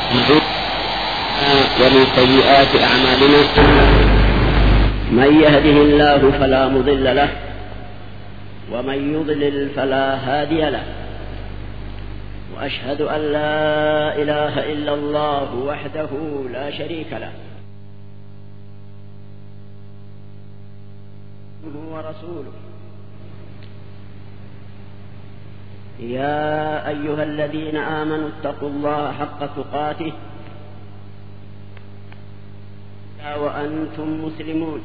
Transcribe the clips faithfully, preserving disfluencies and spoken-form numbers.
ومن سيئات أعمالنا من يهده الله فلا مضل له ومن يضلل فلا هادي له وأشهد أن لا إله إلا الله وحده لا شريك له ورسوله. يا أيها الذين آمنوا اتقوا الله حق تقاته وأنتم مسلمون.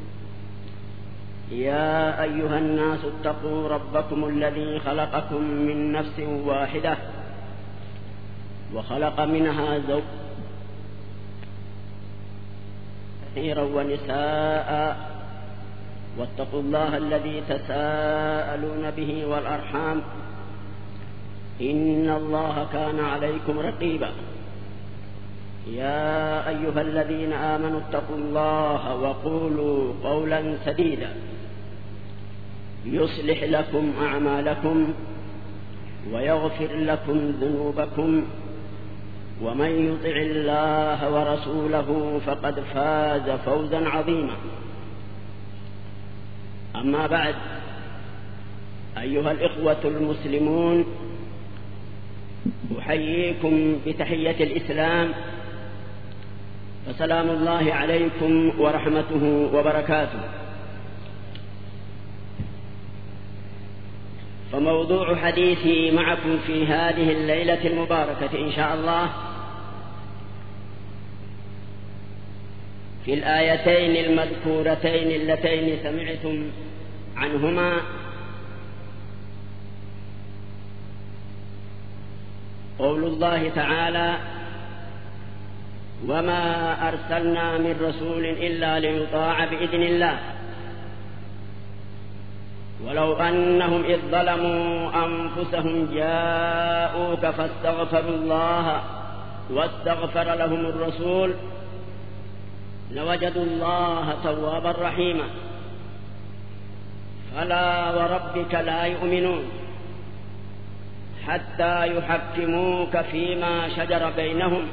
يا أيها الناس اتقوا ربكم الذي خلقكم من نفس واحدة وخلق منها زوجها كثيرا ونساء واتقوا الله الذي تساءلون به والأرحام إن الله كان عليكم رقيبا. يا أيها الذين آمنوا اتقوا الله وقولوا قولا سديدا يصلح لكم أعمالكم ويغفر لكم ذنوبكم ومن يطع الله ورسوله فقد فاز فوزا عظيما. أما بعد، أيها الإخوة المسلمون، أحييكم بتحية الإسلام فسلام الله عليكم ورحمته وبركاته. فموضوع حديثي معكم في هذه الليلة المباركة إن شاء الله في الآيتين المذكورتين اللتين سمعتم عنهما قول الله تعالى: وما أرسلنا من رسول إلا ليطاع بإذن الله ولو أنهم إذ ظلموا أنفسهم جاءوك فاستغفروا الله واستغفر لهم الرسول لوجدوا الله توابا رحيما. فلا وربك لا يؤمنون حتى يحكموك فيما شجر بينهم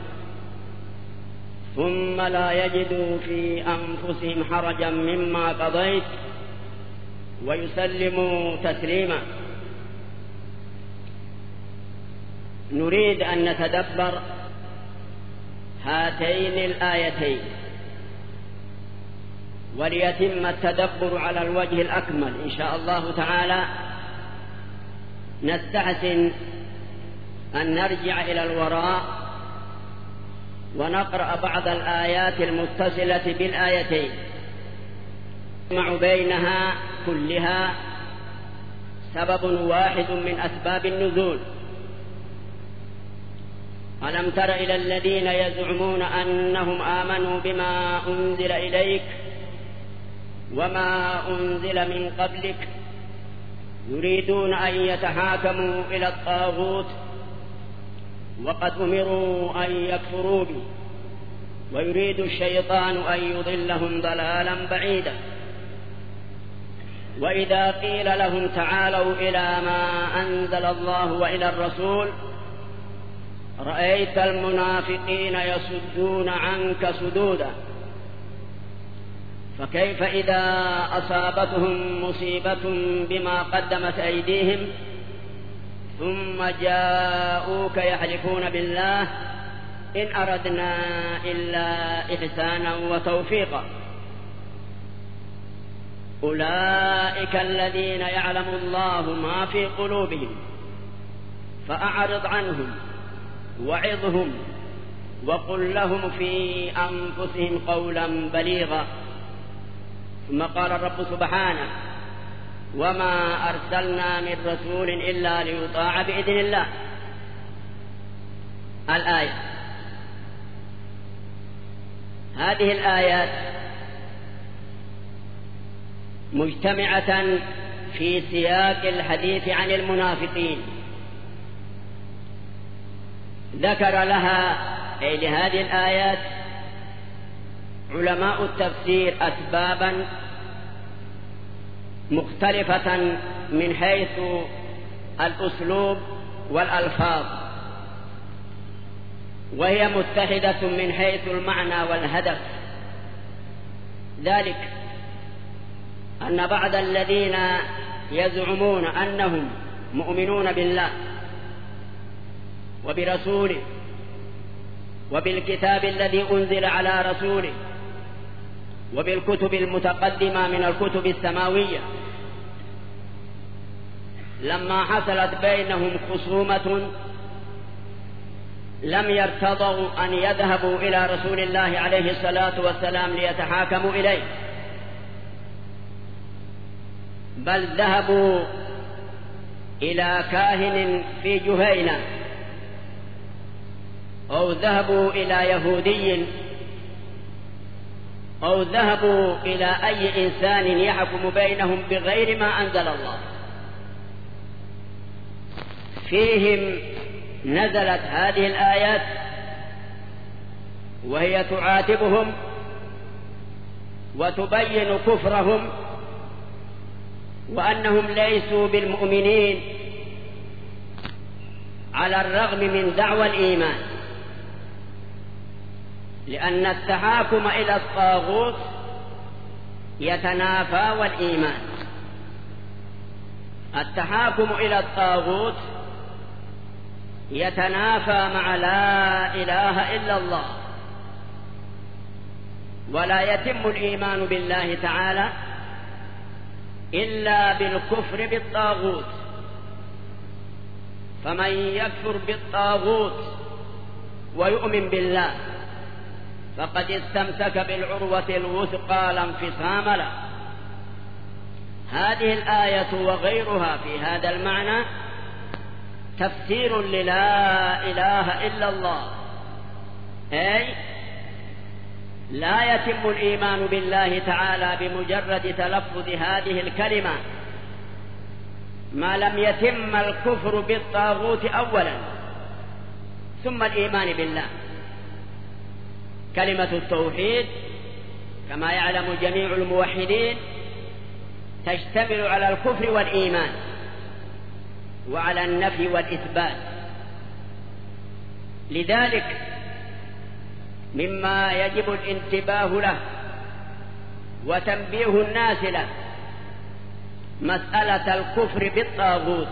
ثم لا يجدوا في أنفسهم حرجا مما قضيت ويسلموا تسليما. نريد أن نتدبر هاتين الآيتين وليتم التدبر على الوجه الأكمل إن شاء الله تعالى. نستحسن أن نرجع إلى الوراء ونقرأ بعض الآيات المتصلة بالآيتين يجمع بينها كلها سبب واحد من أسباب النزول. ألم تر إلى الذين يزعمون أنهم آمنوا بما أنزل إليك وما أنزل من قبلك يريدون أن يتحاكموا إلى الطاغوت وقد أمروا أن يكفروا به ويريد الشيطان أن يضلهم ضلالا بعيدا. وإذا قيل لهم تعالوا إلى ما أنزل الله وإلى الرسول رأيت المنافقين يصدون عنك صدودا. فكيف إذا أصابتهم مصيبة بما قدمت أيديهم ثم جاءوك يحلفون بالله إن أردنا إلا إحسانا وتوفيقا أولئك الذين يعلم الله ما في قلوبهم فأعرض عنهم وعظهم وقل لهم في أنفسهم قولا بليغا. ثم قال الرب سبحانه: وما أرسلنا من رسول إلا ليطاع بإذن الله. الآية. هذه الآيات مجتمعة في سياق الحديث عن المنافقين. ذكر لها أي لهذه الآيات علماء التفسير أسبابا مختلفة من حيث الأسلوب والألفاظ. وهي متحدة من حيث المعنى والهدف. ذلك أن بعض الذين يزعمون أنهم مؤمنون بالله وبرسوله وبالكتاب الذي أنزل على رسوله وبالكتب المتقدمة من الكتب السماوية، لما حصلت بينهم خصومة لم يرتضوا أن يذهبوا إلى رسول الله عليه الصلاة والسلام ليتحاكموا إليه، بل ذهبوا إلى كاهن في جهينة أو ذهبوا إلى يهودي أو ذهبوا إلى أي إنسان يحكم بينهم بغير ما أنزل الله. فيهم نزلت هذه الآيات وهي تعاتبهم وتبين كفرهم وأنهم ليسوا بالمؤمنين على الرغم من دعوى الإيمان، لأن التحاكم إلى الطاغوت يتنافى والإيمان. التحاكم إلى الطاغوت يتنافى مع لا إله إلا الله، ولا يتم الإيمان بالله تعالى إلا بالكفر بالطاغوت. فمن يكفر بالطاغوت ويؤمن بالله فقد استمسك بالعروة الوثقى لا انفصام له. هذه الآية وغيرها في هذا المعنى تفسير للا إله إلا الله، أي لا يتم الإيمان بالله تعالى بمجرد تلفظ هذه الكلمة ما لم يتم الكفر بالطاغوت أولا ثم الإيمان بالله. كلمة التوحيد كما يعلم جميع الموحدين تشتمل على الكفر والإيمان وعلى النفي والإثبات. لذلك مما يجب الانتباه له وتنبيه الناس له مسألة الكفر بالطاغوت.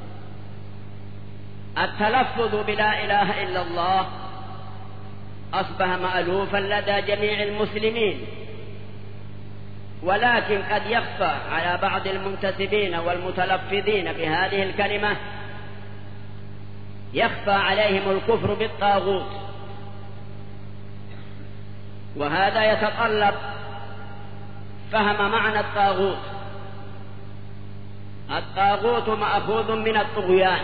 التلفظ بلا إله إلا الله أصبح مألوفا لدى جميع المسلمين، ولكن قد يخفى على بعض المنتسبين والمتلفظين بهذه الكلمة، يخفى عليهم الكفر بالطاغوت، وهذا يتطلب فهم معنى الطاغوت. الطاغوت مأخوذ من الطغيان،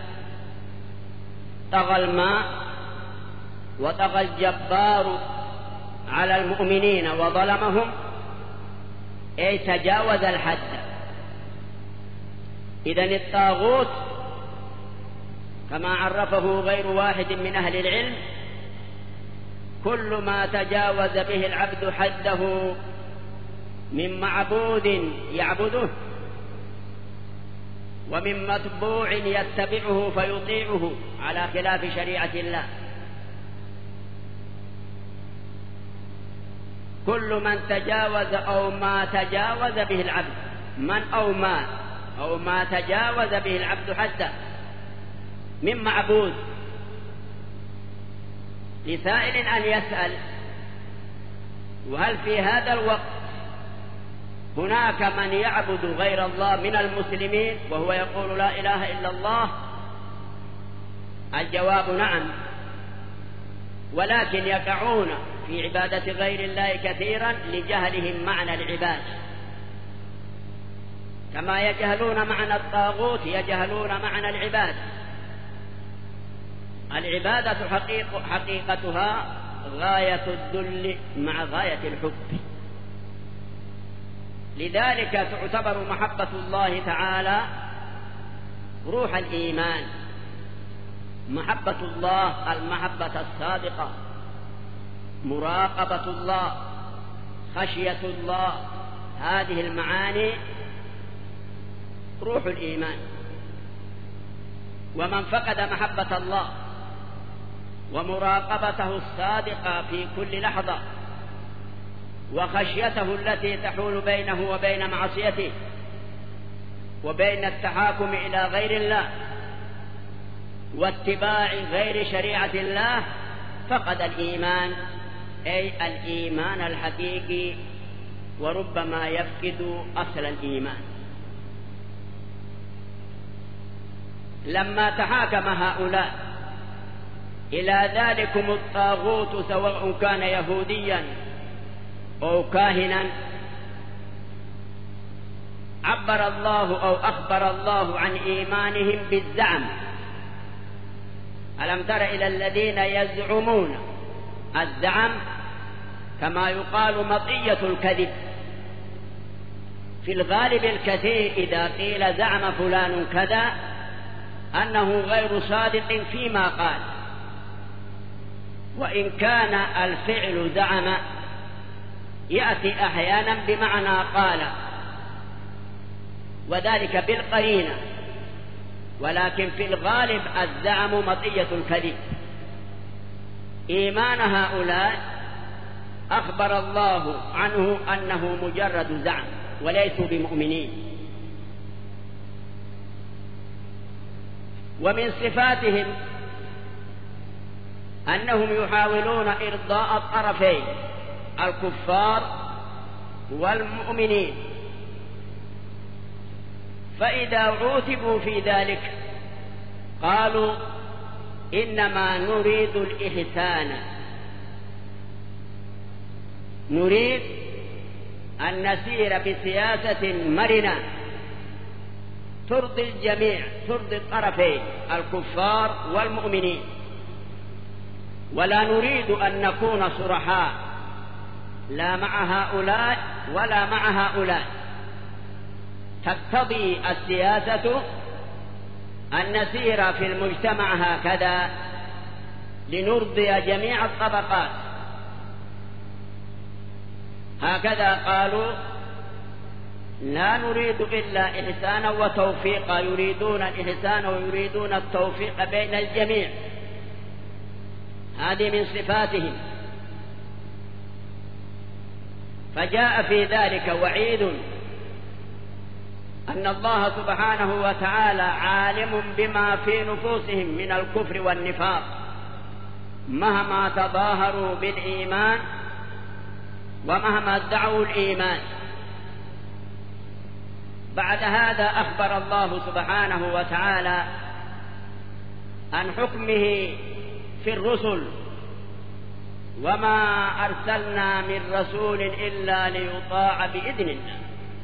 طغى الماء وطغى الجبار على المؤمنين وظلمهم، أي تجاوز الحد. إذن الطاغوت كما عرفه غير واحد من أهل العلم كل ما تجاوز به العبد حده من معبود يعبده ومن متبوع يتبعه فيطيعه على خلاف شريعة الله. كل من تجاوز أو ما تجاوز به العبد، من أو ما أو ما تجاوز به العبد حده من معبود. لسائل أن يسأل: وهل في هذا الوقت هناك من يعبد غير الله من المسلمين وهو يقول لا إله إلا الله؟ الجواب نعم، ولكن يقعون في عبادة غير الله كثيرا لجهلهم معنى العباد، كما يجهلون معنى الطاغوت يجهلون معنى العباد. العبادة حقيق حقيقتها غاية الذل مع غاية الحب. لذلك تعتبر محبة الله تعالى روح الإيمان. محبة الله المحبة الصادقة، مراقبة الله، خشية الله، هذه المعاني روح الإيمان. ومن فقد محبة الله ومراقبته الصادقة في كل لحظة، وخشيته التي تحول بينه وبين معصيته وبين التحاكم إلى غير الله واتباع غير شريعة الله، فقد الإيمان، أي الإيمان الحقيقي، وربما يفقد أصل الإيمان. لما تحاكم هؤلاء إلى ذلكم الطاغوت سواء كان يهوديا أو كاهنا، عبر الله أو أخبر الله عن إيمانهم بالزعم. ألم تر إلى الذين يزعمون؟ الزعم كما يقال مطية الكذب. في الغالب الكثير إذا قيل زعم فلان كذا أنه غير صادق فيما قال، وإن كان الفعل زعم يأتي أحيانا بمعنى قال، وذلك بالقرينة، ولكن في الغالب الزعم مطية الكذب. إيمان هؤلاء أخبر الله عنه أنه مجرد زعم وليسوا بمؤمنين. ومن صفاتهم أنهم يحاولون إرضاء الطرفين، الكفار والمؤمنين، فإذا عوتبوا في ذلك قالوا إنما نريد الإحسان، نريد أن نسير بسياسة مرنة ترضي الجميع، ترضي الطرفين الكفار والمؤمنين، ولا نريد أن نكون صرحاء لا مع هؤلاء ولا مع هؤلاء. تقتضي السياسة أن نسير في المجتمع هكذا لنرضي جميع الطبقات. هكذا قالوا لا نريد إلا إحسانا وتوفيقا، يريدون الإحسان ويريدون التوفيق بين الجميع. هذه من صفاتهم. فجاء في ذلك وعيد أن الله سبحانه وتعالى عالم بما في نفوسهم من الكفر والنفاق مهما تظاهروا بالإيمان ومهما ادعوا الإيمان. بعد هذا أخبر الله سبحانه وتعالى عن حكمه في الرسل: وما أرسلنا من رسول إلا ليطاع بإذن الله.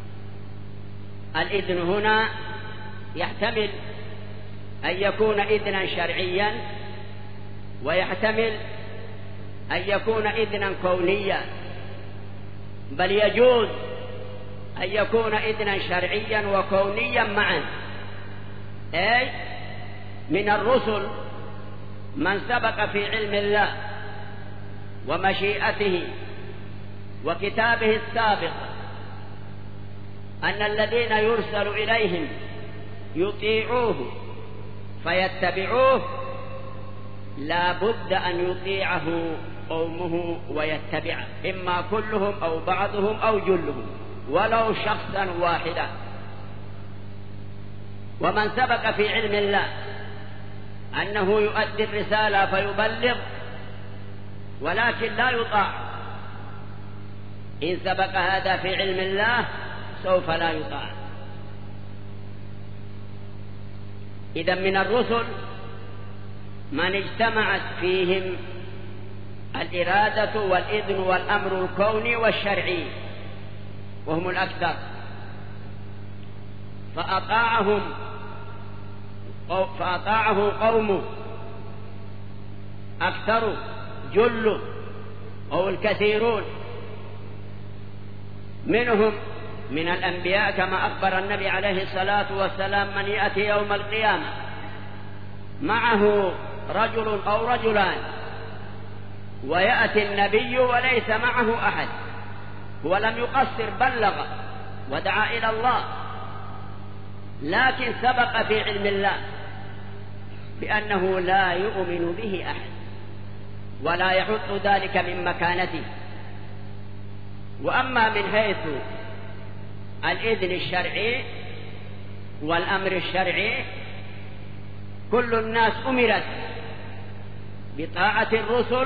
الإذن هنا يحتمل أن يكون إذنا شرعيا، ويحتمل أن يكون إذنا كونيا، بل يجوز أن يكون إذنا شرعيا وكونيا معا. أي من الرسل من سبق في علم الله ومشيئته وكتابه السابق أن الذين يرسل إليهم يطيعوه فيتبعوه، لا بد أن يطيعه قومه ويتبعه، إما كلهم أو بعضهم أو جلهم ولو شخصا واحدا. ومن سبق في علم الله أنه يؤدي الرسالة فيبلغ ولكن لا يطاع، إن سبق هذا في علم الله سوف لا يطاع. إذا من الرسل من اجتمعت فيهم الإرادة والإذن والأمر الكوني والشرعي، وهم الأكثر، فأطاعهم فأطاعه قومه أكثر جل أو الكثيرون منهم من الأنبياء، كما أخبر النبي عليه الصلاة والسلام: من يأتي يوم القيامة معه رجل أو رجلان ويأتي النبي وليس معه أحد، هو لم يقصر، بلغ ودعا إلى الله، لكن سبق في علم الله بأنه لا يؤمن به أحد، ولا يحط ذلك من مكانته. وأما من حيث الإذن الشرعي والأمر الشرعي، كل الناس أمرت بطاعة الرسل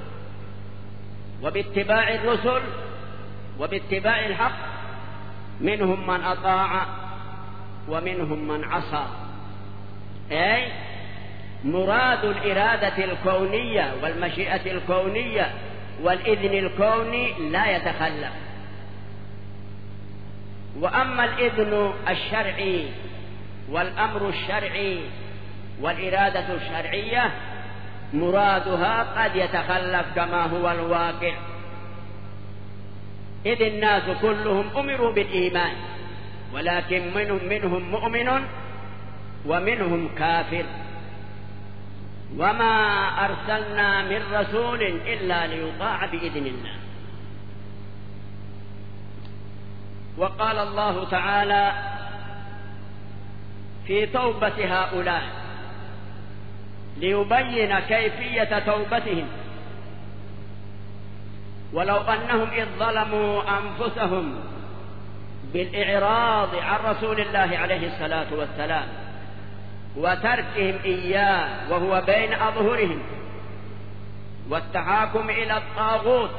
وباتباع الرسل وباتباع الحق، منهم من أطاع ومنهم من عصى. أي مراد الإرادة الكونية والمشيئة الكونية والإذن الكوني لا يتخلف. وأما الإذن الشرعي والأمر الشرعي والإرادة الشرعية مرادها قد يتخلف كما هو الواقع، إذ الناس كلهم أمروا بالإيمان، ولكن منهم منهم مؤمن ومنهم كافر. وما أرسلنا من رسول إلا ليطاع بإذن الله. وقال الله تعالى في توبة هؤلاء ليبين كيفية توبتهم: ولو أنهم إذ ظلموا أنفسهم بالإعراض عن رسول الله عليه الصلاة والسلام وتركهم إياه وهو بين أظهرهم والتحاكم إلى الطاغوت،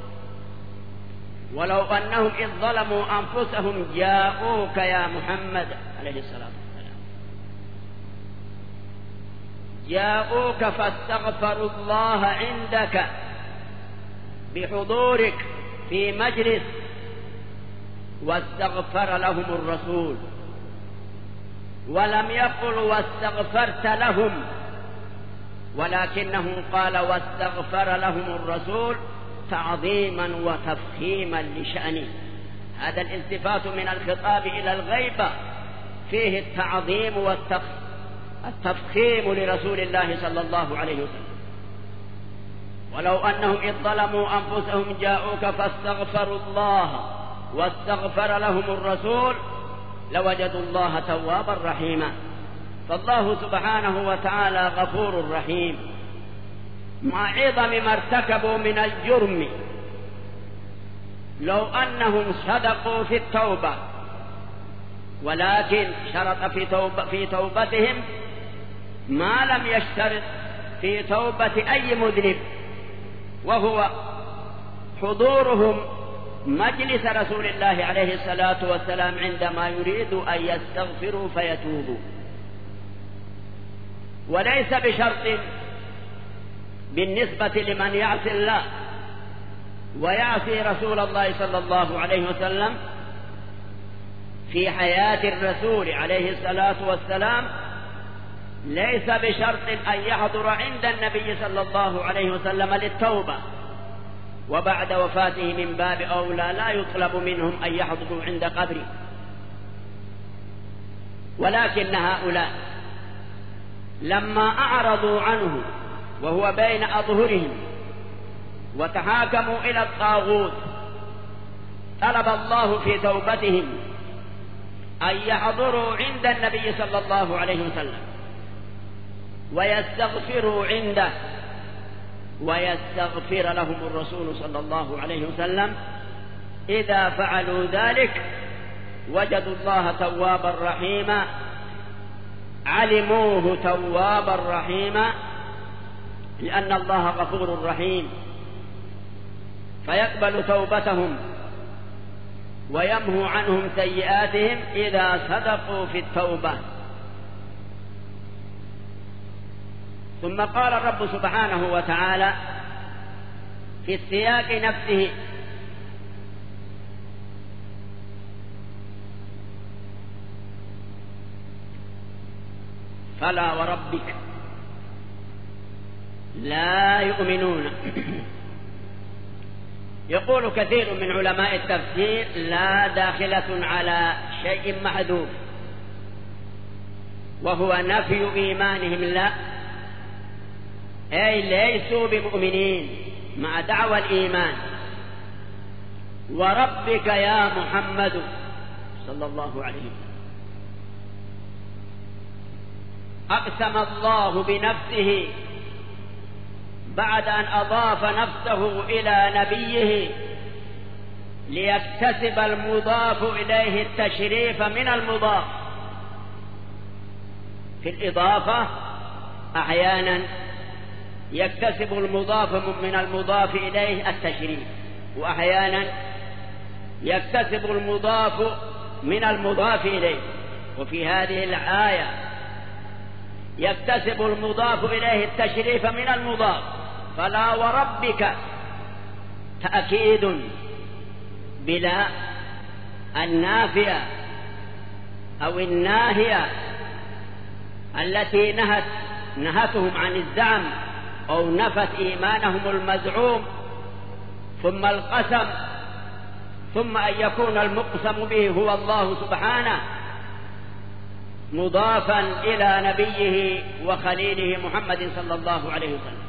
ولو أنهم إذ ظلموا أنفسهم جاءوك يا محمد عليه الصلاة والسلام، جاءوك فاستغفروا الله عندك بحضورك في مجلس واستغفر لهم الرسول، ولم يقل واستغفرت لهم، ولكنه قال واستغفر لهم الرسول تعظيما وتفخيما لشأنه. هذا الالتفات من الخطاب إلى الغيبة فيه التعظيم والتفخيم لرسول الله صلى الله عليه وسلم. ولو أنهم إذ ظلموا أنفسهم جاءوك فاستغفروا الله واستغفر لهم الرسول لوجدوا الله توابا رحيما. فالله سبحانه وتعالى غفور رحيم، مع عظم ما ارتكبوا من الجرم. لو أنهم صدقوا في التوبة، ولكن شرط في, توبة في توبتهم ما لم يشترط في توبة أي مذنب، وهو حضورهم مجلس رسول الله عليه الصلاة والسلام عندما يريد أن يستغفروا فيتوبوا. وليس بشرط بالنسبة لمن يعصي الله ويعصي رسول الله صلى الله عليه وسلم في حياة الرسول عليه الصلاة والسلام، ليس بشرط أن يحضر عند النبي صلى الله عليه وسلم للتوبة، وبعد وفاته من باب أولى لا يطلب منهم أن يحضروا عند قبره. ولكن هؤلاء لما أعرضوا عنه وهو بين أظهرهم وتحاكموا إلى الطاغوت، طلب الله في توبتهم أن يحضروا عند النبي صلى الله عليه وسلم ويستغفروا عنده ويستغفر لهم الرسول صلى الله عليه وسلم. إذا فعلوا ذلك وجدوا الله توابا رحيما، علموه توابا رحيما، لأن الله غفور رحيم، فيقبل توبتهم ويمحو عنهم سيئاتهم إذا صدقوا في التوبة. ثم قال الرب سبحانه وتعالى في السياق نفسه: فلا وربك لا يؤمنون. يقول كثير من علماء التفسير: لا داخلة على شيء محذوف، وهو نفي إيمانهم، لا، أي ليسوا بمؤمنين مع دعوى الإيمان. وربك يا محمد صلى الله عليه وسلم، أقسم الله بنفسه بعد أن أضاف نفسه إلى نبيه ليكتسب المضاف إليه التشريف من المضاف. في الإضافة أحيانا يكتسب المضاف من المضاف إليه التشريف، وأحيانا يكتسب المضاف من المضاف إليه. وفي هذه الآية يكتسب المضاف إليه التشريف من المضاف، فلا وربك تأكيد بلا النافية أو الناهية التي نهت نهتهم عن الزعم أو نفت إيمانهم المزعوم، ثم القسم، ثم أن يكون المقسم به هو الله سبحانه مضافا إلى نبيه وخليله محمد صلى الله عليه وسلم.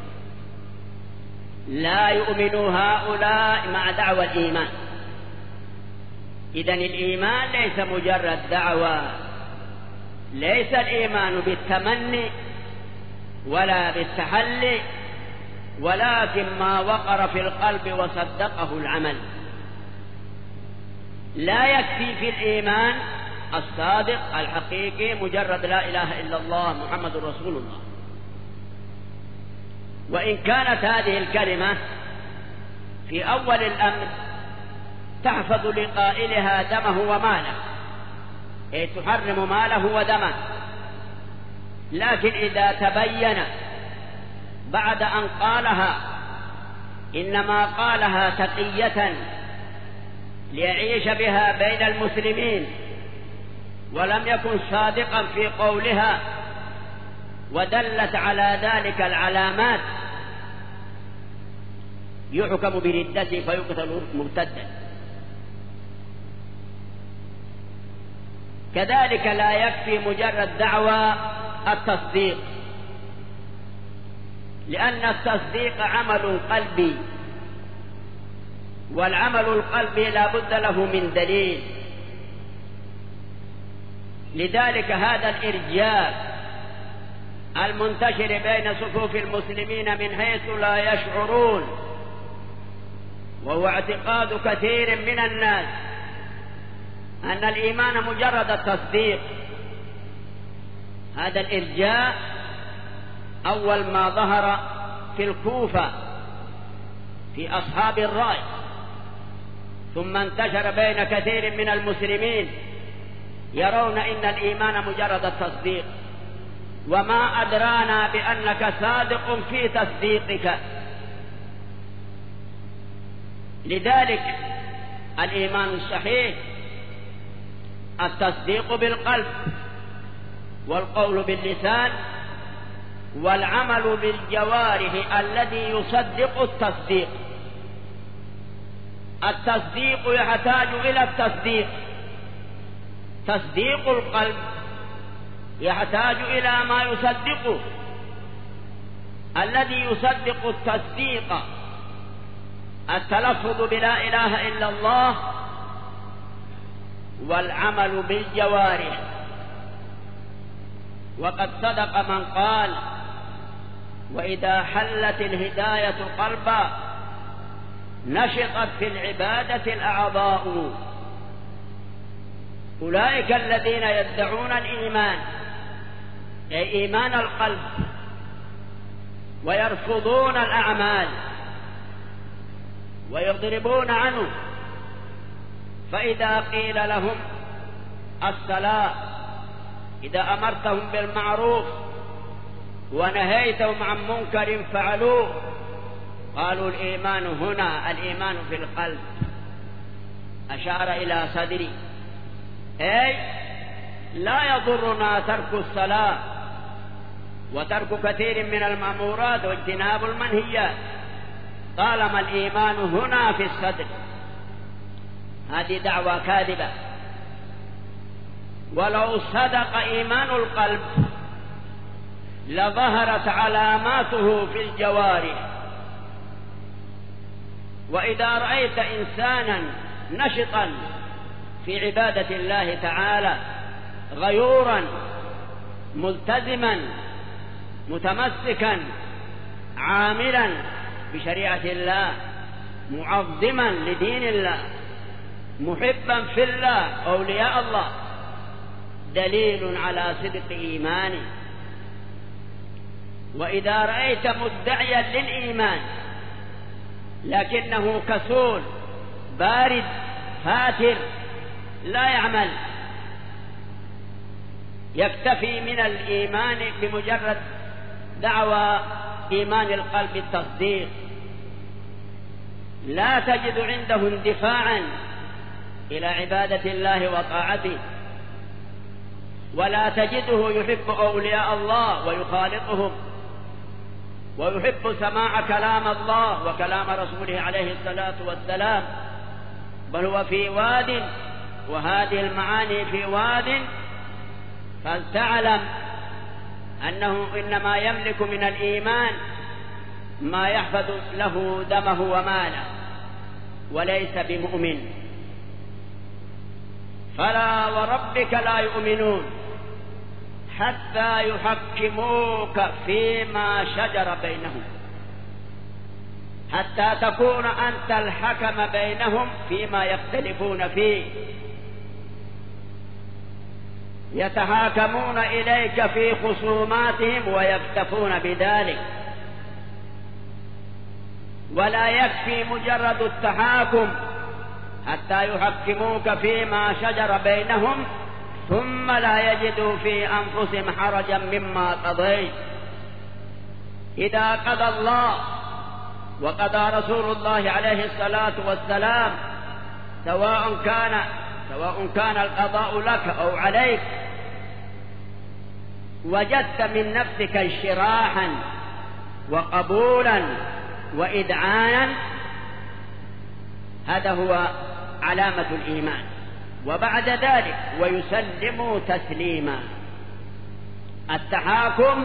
لا يؤمن هؤلاء مع دعوى الإيمان. إذن الإيمان ليس مجرد دعوى، ليس الإيمان بالتمني ولا بالتحلي، ولكن ما وقر في القلب وصدقه العمل. لا يكفي في الإيمان الصادق الحقيقي مجرد لا إله إلا الله محمد رسول الله. وإن كانت هذه الكلمة في أول الأمر تحفظ لقائلها دمه وماله، أي تحرم ماله ودمه، لكن إذا تبين بعد أن قالها إنما قالها تقية ليعيش بها بين المسلمين، ولم يكن صادقا في قولها ودلت على ذلك العلامات، يحكم بردته فيقتل مرتدا. كذلك لا يكفي مجرد دعوى التصديق، لأن التصديق عمل قلبي، والعمل القلبي لا بد له من دليل. لذلك هذا الإرجاء المنتشر بين صفوف المسلمين من حيث لا يشعرون، وهو اعتقاد كثير من الناس أن الإيمان مجرد التصديق. هذا الإرجاء أول ما ظهر في الكوفة في أصحاب الرأي، ثم انتشر بين كثير من المسلمين يرون إن الإيمان مجرد التصديق. وما أدرانا بأنك صادق في تصديقك. لذلك الإيمان الصحيح التصديق بالقلب، والقول باللسان، والعمل بالجوارح الذي يصدق التصديق. التصديق يحتاج إلى التصديق، تصديق القلب يحتاج إلى ما يصدقه. الذي يصدق التصديق التلفظ بلا إله إلا الله، والعمل بالجوارح. وقد صدق من قال: وإذا حلت الهداية قلبا نشطت في العبادة الأعضاء. أولئك الذين يدعون الإيمان، أي إيمان القلب، ويرفضون الأعمال ويضربون عنه. فإذا قيل لهم الصلاة، إذا أمرتهم بالمعروف ونهيتهم عن منكر فعلوه، قالوا الإيمان هنا الإيمان في القلب. أشار إلى صدري، أي لا يضرنا ترك الصلاة وترك كثير من المأمورات واجتناب المنهيات طالما الإيمان هنا في الصدر. هذه دعوة كاذبة. ولو صدق إيمان القلب لظهرت علاماته في الجوارح. وإذا رأيت إنسانا نشطا في عبادة الله تعالى، غيورا ملتزما متمسكا عاملا بشريعة الله، معظما لدين الله، محبا في الله أولياء الله، دليل على صدق إيمانه. وإذا رأيت مدعيا للإيمان لكنه كسول بارد فاتر لا يعمل، يكتفي من الإيمان بمجرد دعوى إيمان القلب التصديق، لا تجد عنده اندفاعا إلى عبادة الله وطاعته، ولا تجده يحب أولياء الله ويخالطهم، ويحب سماع كلام الله وكلام رسوله عليه الصلاة والسلام، بل هو في واد، وهذه المعاني في واد، فلتعلم أنه إنما يملك من الإيمان ما يحفظ له دمه وماله، وليس بمؤمن. فلا وربك لا يؤمنون حتى يحكموك فيما شجر بينهم، حتى تكون أنت الحكم بينهم فيما يختلفون فيه، يتحاكمون إليك في خصوماتهم ويكتفون بذلك. ولا يكفي مجرد التحاكم حتى يحكموك فيما شجر بينهم ثم لا يجدوا في أنفسهم حرجا مما قضيت. إذا قضى الله وقضى رسول الله عليه الصلاة والسلام، سواء كان سواء كان القضاء لك أو عليك، وجدت من نفسك انشراحا وقبولا وإذعانا، هذا هو علامة الإيمان. وبعد ذلك ويسلموا تسليما، التحاكم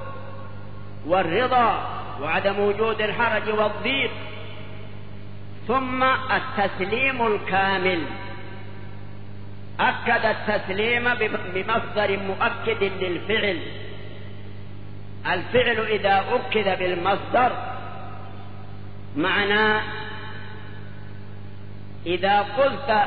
والرضا وعدم وجود الحرج والضيق، ثم التسليم الكامل. أكد التسليم بمصدر مؤكد للفعل. الفعل إذا أكد بالمصدر معناه إذا قلت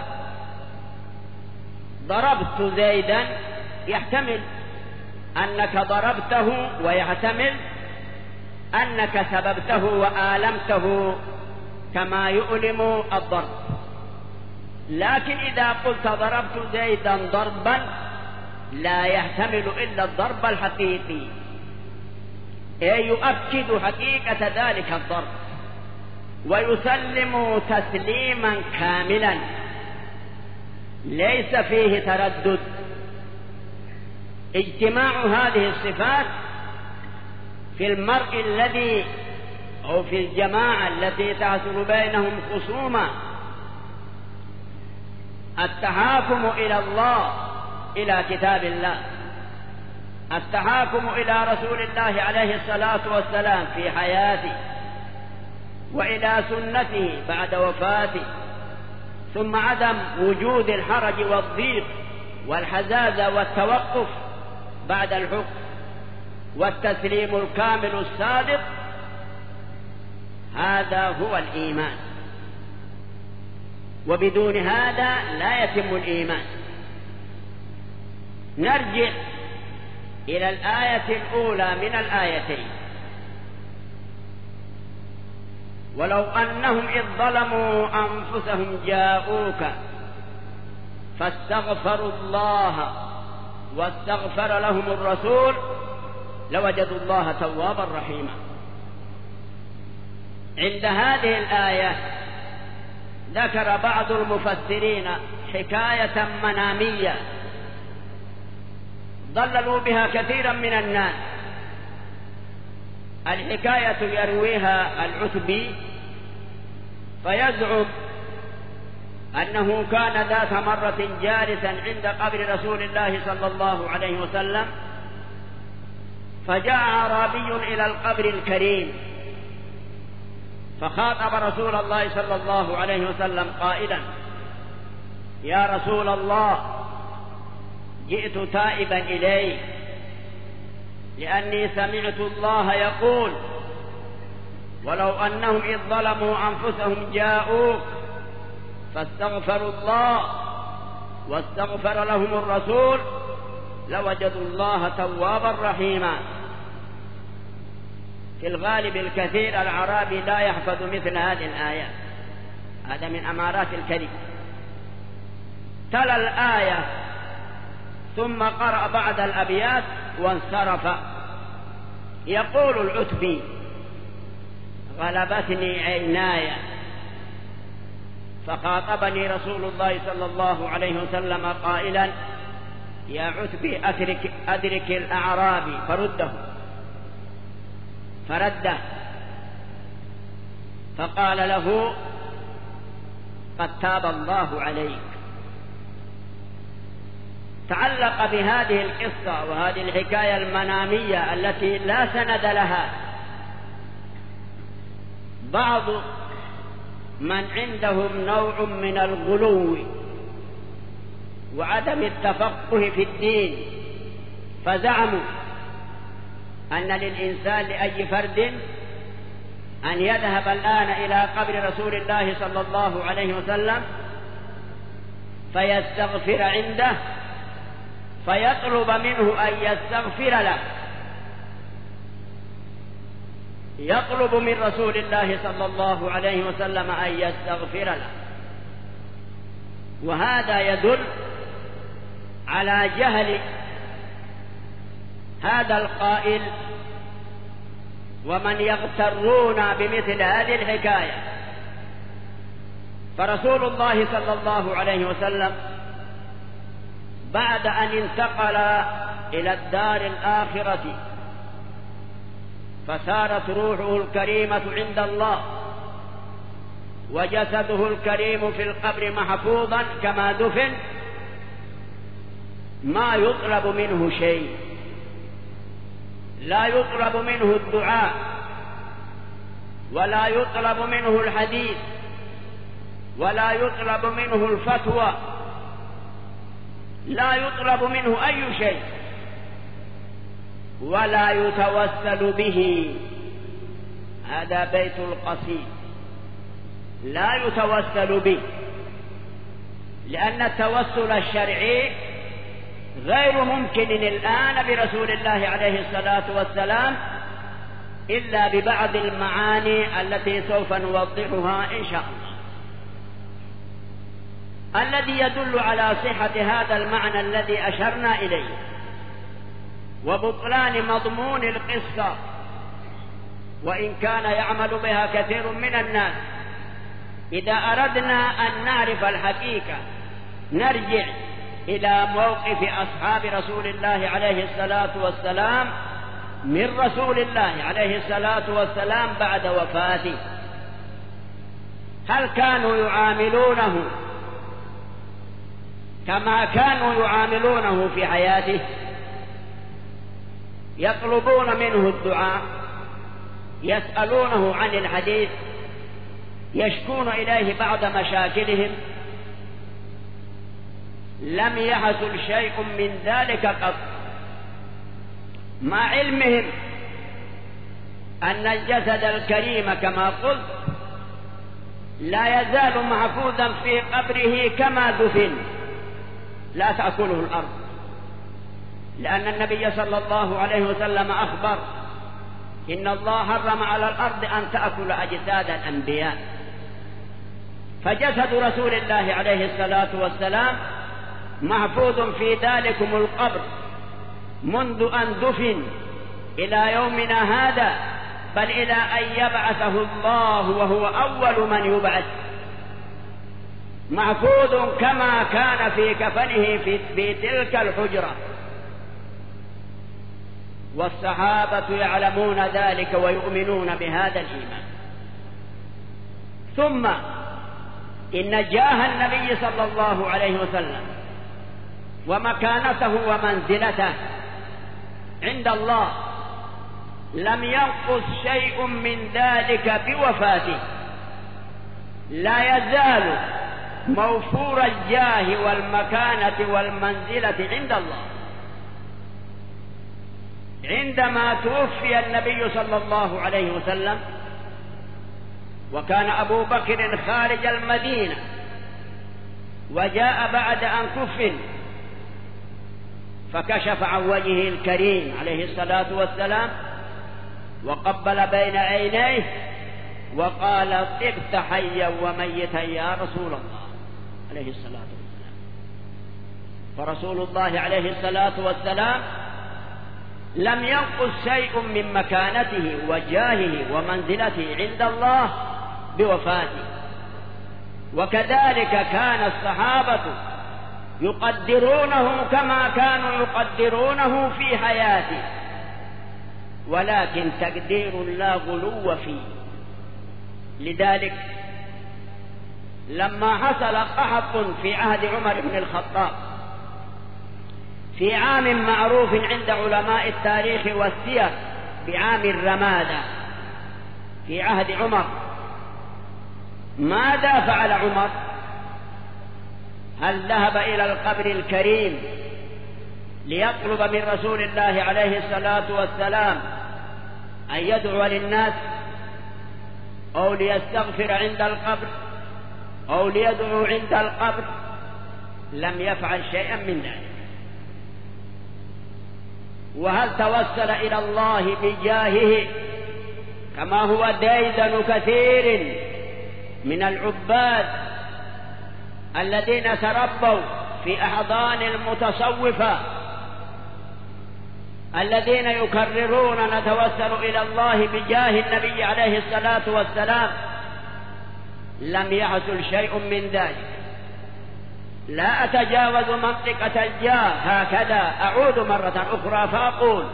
ضربت زيدا يحتمل أنك ضربته، ويحتمل أنك سببته وآلمته كما يؤلم الضرب. لكن إذا قلت ضربت زيدا ضربا لا يحتمل إلا الضرب الحقيقي، أي يؤكد حقيقة ذلك الضرب. ويسلم تسليما كاملا ليس فيه تردد. اجتماع هذه الصفات في المرء الذي أو في الجماعة التي تحصل بينهم خصومة، التحاكم إلى الله، إلى كتاب الله، التحاكم إلى رسول الله عليه الصلاة والسلام في حياته، وإلى سنته بعد وفاته، ثم عدم وجود الحرج والضيق والحزازة والتوقف بعد الحكم، والتسليم الكامل الصادق، هذا هو الإيمان. وبدون هذا لا يتم الإيمان. نرجع إلى الآية الأولى من الآيتين: ولو أنهم إذ ظلموا أنفسهم جاءوك فاستغفروا الله واستغفر لهم الرسول لوجدوا الله توابا رحيما. عند هذه الآية ذكر بعض المفسرين حكاية منامية ضللوا بها كثيرا من الناس. الحكاية يرويها العتبي فيزعم أنه كان ذات مرة جالسا عند قبر رسول الله صلى الله عليه وسلم، فجاء أعرابي إلى القبر الكريم فخاطب رسول الله صلى الله عليه وسلم قائلا: يا رسول الله، جئت تائبا إليك لأني سمعت الله يقول: ولو أنهم إذ ظلموا أنفسهم جاءوك فاستغفروا الله واستغفر لهم الرسول لوجدوا الله توابا رحيما. في الغالب الكثير الأعرابي لا يحفظ مثل هذه الآيات، هذا من أمارات الكذب. تلا الآية ثم قرأ بعد الأبيات وانصرف. يقول العتبي: غلبتني عيناي فخاطبني رسول الله صلى الله عليه وسلم قائلا: يا عتبي أدرك, أدرك الأعرابي فرده، فرده فقال له: قد تاب الله عليك. تعلق بهذه القصة وهذه الحكاية المنامية التي لا سند لها بعض من عندهم نوع من الغلو وعدم التفقه في الدين، فزعموا أن للإنسان لأي فرد أن يذهب الآن إلى قبر رسول الله صلى الله عليه وسلم فيستغفر عنده فيطلب منه أن يستغفر له، يطلب من رسول الله صلى الله عليه وسلم أن يستغفر له. وهذا يدل على جهل هذا القائل ومن يغترون بمثل هذه الحكاية. فرسول الله صلى الله عليه وسلم بعد أن انتقل إلى الدار الآخرة فسارت روحه الكريمة عند الله وجسده الكريم في القبر محفوظا كما دفن، ما يطلب منه شيء، لا يطلب منه الدعاء ولا يطلب منه الحديث ولا يطلب منه الفتوى، لا يطلب منه أي شيء، ولا يتوسل به. هذا بيت القصيد، لا يتوسل به، لأن التوسل الشرعي غير ممكن الآن برسول الله عليه الصلاة والسلام إلا ببعض المعاني التي سوف نوضحها إن شاء الله. الذي يدل على صحة هذا المعنى الذي أشرنا إليه وبطلان مضمون القصة، وإن كان يعمل بها كثير من الناس، إذا أردنا أن نعرف الحقيقة نرجع إلى موقف أصحاب رسول الله عليه الصلاة والسلام من رسول الله عليه الصلاة والسلام بعد وفاته. هل كانوا يعاملونه كما كانوا يعاملونه في حياته؟ يطلبون منه الدعاء، يسألونه عن الحديث، يشكون إليه بعض مشاكلهم. لم يحصل شيء من ذلك قط، مع علمهم أن الجسد الكريم كما قلت لا يزال محفوظا في قبره كما دفن، لا تأكله الأرض، لأن النبي صلى الله عليه وسلم أخبر: إن الله حرم على الأرض أن تأكل أجساد الأنبياء. فجسد رسول الله عليه الصلاة والسلام محفوظ في ذلكم القبر منذ أن دفن إلى يومنا هذا، بل إلى أن يبعثه الله وهو أول من يبعث، محفوظ كما كان في كفنه في, في تلك الحجرة. والصحابة يعلمون ذلك ويؤمنون بهذا الإيمان. ثم إن جاه النبي صلى الله عليه وسلم ومكانته ومنزلته عند الله لم ينقص شيء من ذلك بوفاته، لا يزال موفور الجاه والمكانة والمنزلة عند الله. عندما توفي النبي صلى الله عليه وسلم وكان أبو بكر خارج المدينة، وجاء بعد أن كفن فكشف عن وجهه الكريم عليه الصلاة والسلام وقبل بين عينيه وقال: طبت حيا وميتا يا رسول الله عليه الصلاة والسلام. فرسول الله عليه الصلاة والسلام لم ينقص شيء من مكانته وجاهه ومنزلته عند الله بوفاته. وكذلك كان الصحابة يقدرونه كما كانوا يقدرونه في حياته، ولكن تقدير لا غلو فيه. لذلك لما حصل قحط في عهد عمر بن الخطاب في عام معروف عند علماء التاريخ والسير بعام الرمادة في عهد عمر، ماذا فعل عمر؟ هل ذهب إلى القبر الكريم ليطلب من رسول الله عليه الصلاة والسلام أن يدعو للناس، أو ليستغفر عند القبر، أو ليدعو عند القبر؟ لم يفعل شيئا من ذلك. وهل توسل إلى الله بجاهه كما هو ديدن كثير من العباد الذين تربوا في أحضان المتصوفة الذين يكررون: نتوسل إلى الله بجاه النبي عليه الصلاة والسلام؟ لم يحصل شيء من ذلك. لا أتجاوز منطقة الجاه هكذا. أعود مرة أخرى فأقول: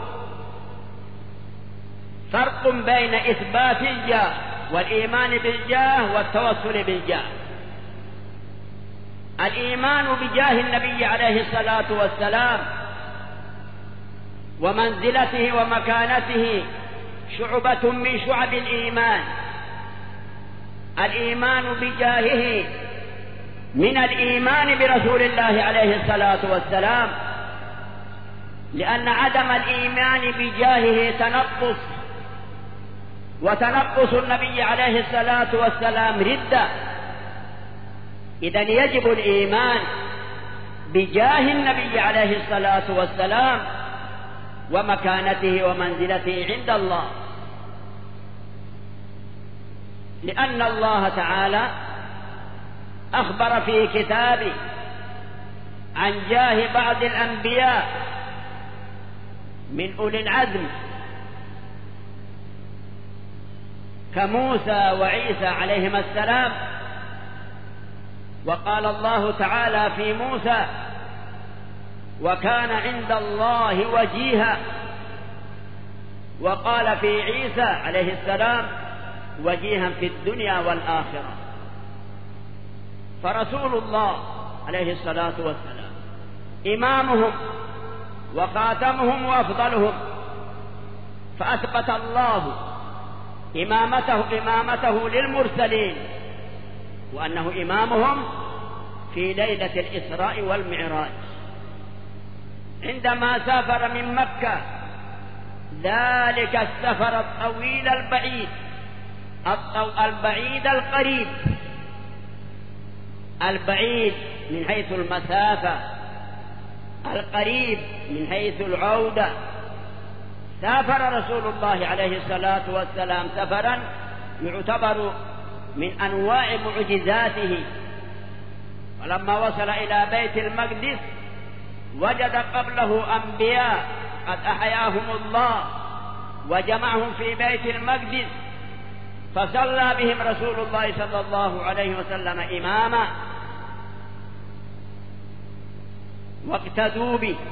فرق بين إثبات الجاه والإيمان بالجاه والتوسل بالجاه. الإيمان بجاه النبي عليه الصلاة والسلام ومنزلته ومكانته شعبة من شعب الإيمان. الإيمان بجاهه من الإيمان برسول الله عليه الصلاة والسلام، لأن عدم الإيمان بجاهه تنقص، وتنقص النبي عليه الصلاة والسلام ردة. إذن يجب الإيمان بجاه النبي عليه الصلاة والسلام ومكانته ومنزلته عند الله، لأن الله تعالى أخبر في كتابه عن جاه بعض الأنبياء من أولي العزم كموسى وعيسى عليهما السلام. وقال الله تعالى في موسى: وكان عند الله وجيها. وقال في عيسى عليه السلام: وجيها في الدنيا والآخرة. فرسول الله عليه الصلاة والسلام إمامهم وخاتمهم وأفضلهم، فأثبت الله إمامته إمامته للمرسلين، وأنه إمامهم في ليلة الإسراء والمعراج عندما سافر من مكة ذلك السفر الطويل البعيد البعيد القريب البعيد من حيث المسافة، القريب من حيث العودة. سافر رسول الله عليه الصلاة والسلام سفرا يعتبر من أنواع معجزاته. ولما وصل إلى بيت المقدس وجد قبله أنبياء قد أحياهم الله وجمعهم في بيت المقدس، فصلى بهم رسول الله صلى الله عليه وسلم إماما واقتدوا به.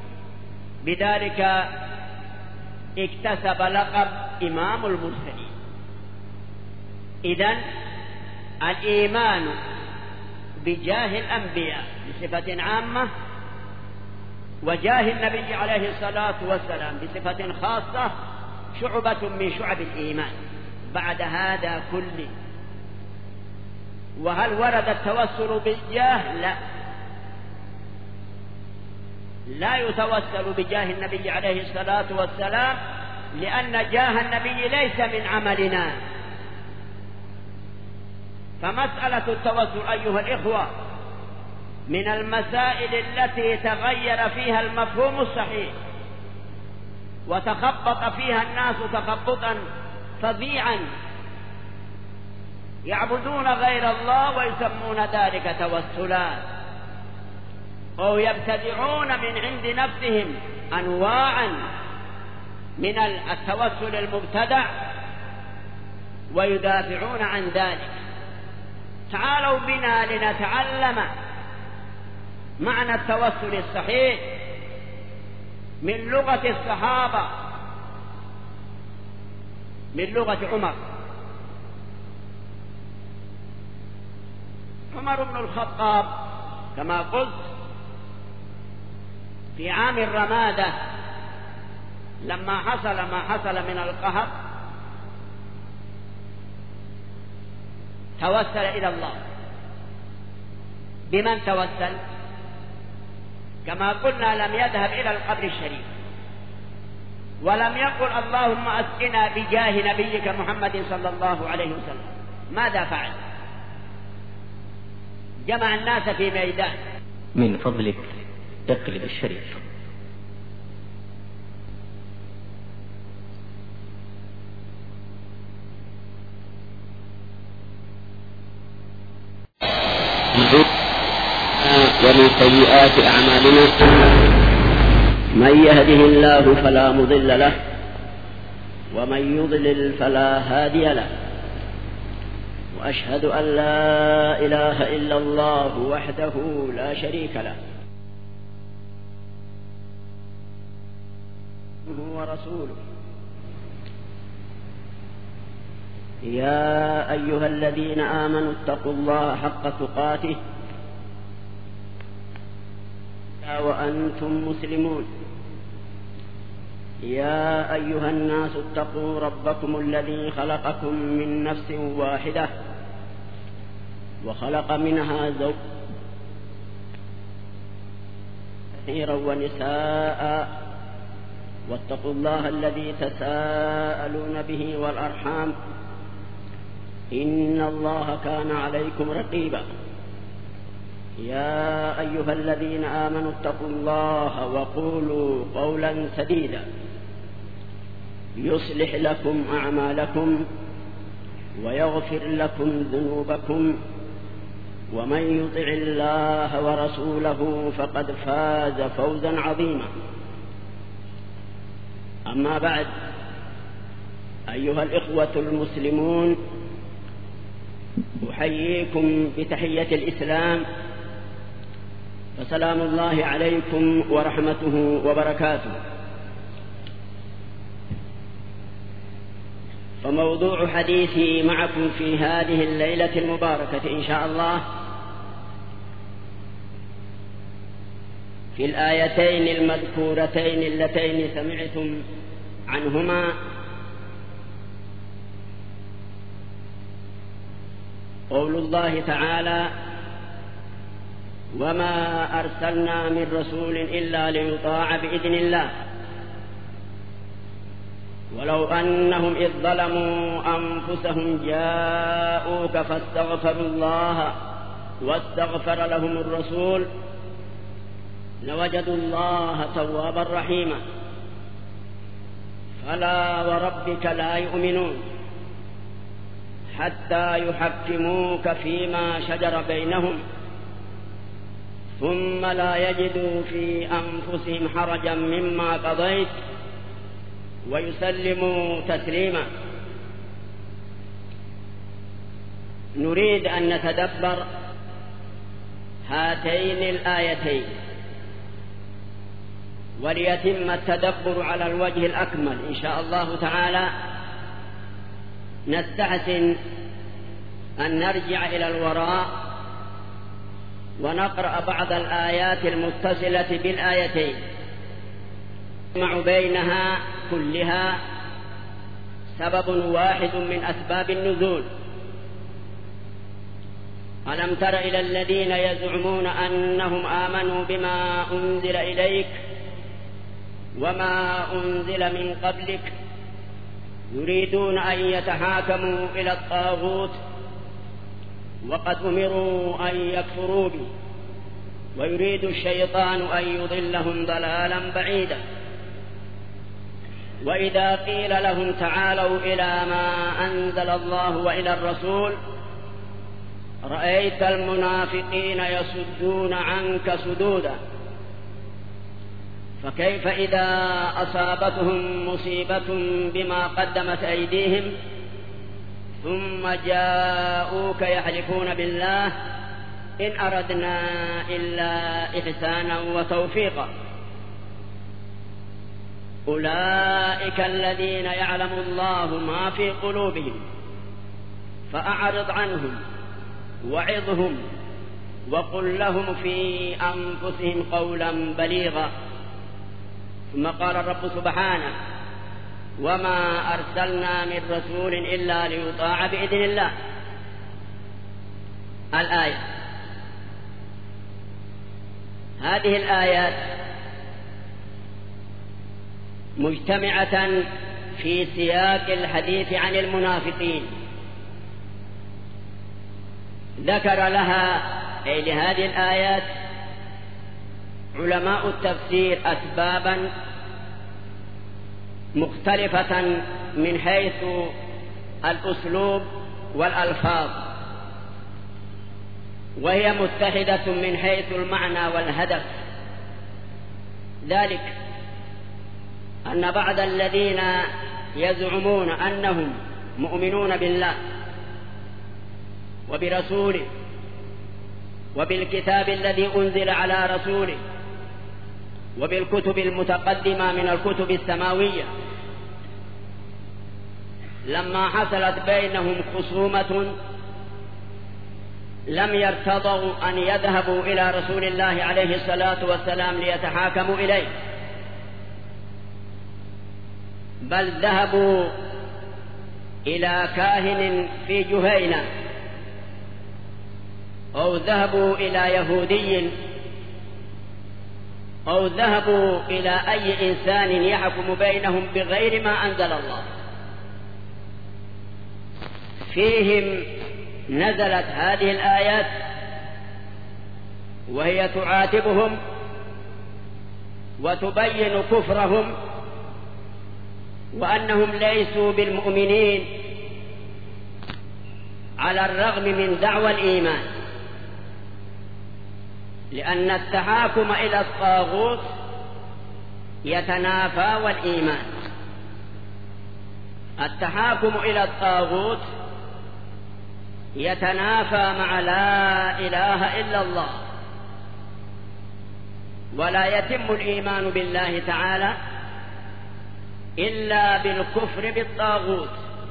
بذلك اكتسب لقب إمام المرسلين. إذن الإيمان بجاه الأنبياء بصفة عامة وجاه النبي عليه الصلاة والسلام بصفة خاصة شعبة من شعب الإيمان بعد هذا كله. وهل ورد التوسل بالجاه؟ لا، لا يتوسل بجاه النبي عليه الصلاة والسلام، لأن جاه النبي ليس من عملنا، فمسألة التوسل أيها الإخوة من المسائل التي تغير فيها المفهوم الصحيح وتخبط فيها الناس تخبطا فظيعا، يعبدون غير الله ويسمون ذلك توسلا، أو يبتدعون من عند نفسهم أنواعا من التوسل المبتدع ويدافعون عن ذلك. تعالوا بنا لنتعلم معنى التوسل الصحيح من لغة الصحابة، من لغة عمر. عمر بن الخطاب كما قلت في عام الرمادة لما حصل ما حصل من القهر توسل إلى الله. بمن توسل؟ كما قلنا لم يذهب إلى القبر الشريف ولم يقل اللهم أسقنا بجاه نبيك محمد صلى الله عليه وسلم. ماذا فعل؟ جمع الناس في ميدان. من فضلك اقلب الشريف. ومن سيئات أعمالنا من يهده الله فلا مضل له ومن يضلل فلا هادي له، وأشهد أن لا إله إلا الله وحده لا شريك له ورسوله. يا أيها الذين آمنوا اتقوا الله حق تقاته وأنتم مسلمون. يا أيها الناس اتقوا ربكم الذي خلقكم من نفس واحدة وخلق منها زوجها كثيرا ونساء، واتقوا الله الذي تساءلون به والأرحام إن الله كان عليكم رقيبا. يا أيها الذين آمنوا اتقوا الله وقولوا قولا سديدا يصلح لكم أعمالكم ويغفر لكم ذنوبكم، ومن يطع الله ورسوله فقد فاز فوزا عظيما. أما بعد، أيها الإخوة المسلمون، أحييكم بتحية الإسلام، فسلام الله عليكم ورحمته وبركاته. فموضوع حديثي معكم في هذه الليلة المباركة إن شاء الله في الآيتين المذكورتين اللتين سمعتم عنهما، قول الله تعالى: وما أرسلنا من رسول إلا ليطاع بإذن الله ولو أنهم إذ ظلموا أنفسهم جاءوك فاستغفروا الله واستغفر لهم الرسول لوجدوا الله توابا رحيما. فلا وربك لا يؤمنون حتى يحكموك فيما شجر بينهم ثم لا يجدوا في أنفسهم حرجا مما قضيت ويسلموا تسليما. نريد أن نتدبر هاتين الآيتين، وليتم التدبر على الوجه الأكمل إن شاء الله تعالى نستحسن أن نرجع إلى الوراء ونقرأ بعض الآيات المتصلة بالآيتين يجمع بينها كلها سبب واحد من أسباب النزول. ألم تر إلى الذين يزعمون أنهم آمنوا بما أنزل إليك وما أنزل من قبلك يريدون أن يتحاكموا إلى الطاغوت وقد أمروا أن يكفروا به، ويريد الشيطان أن يضلهم ضلالا بعيدا. وإذا قيل لهم تعالوا إلى ما أنزل الله وإلى الرسول رأيت المنافقين يصدون عنك صدودا. فكيف إذا أصابتهم مصيبة بما قدمت أيديهم ثم جاءوك يحلفون بالله إن أردنا إلا إحسانا وتوفيقا. أولئك الذين يعلم الله ما في قلوبهم فأعرض عنهم وعظهم وقل لهم في أنفسهم قولا بليغا. ثم قال الرب سبحانه: وما أرسلنا من رسول إلا ليطاع بإذن الله. الآية. هذه الآيات مجتمعة في سياق الحديث عن المنافقين. ذكر لها أي لهذه الآيات علماء التفسير أسبابا مختلفة من حيث الأسلوب والألفاظ، وهي متحدة من حيث المعنى والهدف. ذلك أن بعض الذين يزعمون أنهم مؤمنون بالله وبرسوله وبالكتاب الذي أنزل على رسوله وبالكتب المتقدمة من الكتب السماوية، لما حصلت بينهم خصومة لم يرتضوا أن يذهبوا إلى رسول الله عليه الصلاة والسلام ليتحاكموا إليه، بل ذهبوا إلى كاهن في جهينة أو ذهبوا إلى يهودي أو ذهبوا إلى أي إنسان يحكم بينهم بغير ما أنزل الله. فيهم نزلت هذه الآيات وهي تعاتبهم وتبين كفرهم وأنهم ليسوا بالمؤمنين على الرغم من دعوى الإيمان، لأن التحاكم إلى الطاغوت يتنافى والإيمان. التحاكم إلى الطاغوت يتنافى مع لا إله إلا الله، ولا يتم الإيمان بالله تعالى إلا بالكفر بالطاغوت.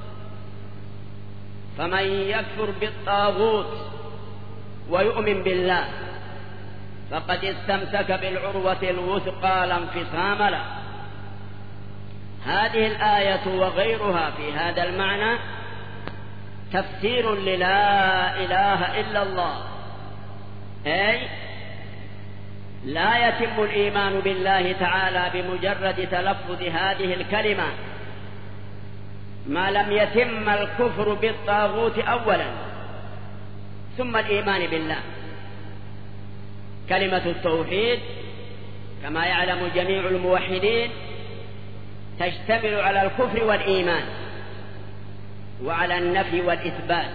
فمن يكفر بالطاغوت ويؤمن بالله فقد استمسك بالعروة الوثقى لا انفصام له. هذه الآية وغيرها في هذا المعنى تفسير للا إله إلا الله، أي لا يتم الإيمان بالله تعالى بمجرد تلفظ هذه الكلمة ما لم يتم الكفر بالطاغوت أولا ثم الإيمان بالله. كلمة التوحيد كما يعلم جميع الموحدين تشتمل على الكفر والإيمان وعلى النفي والإثبات.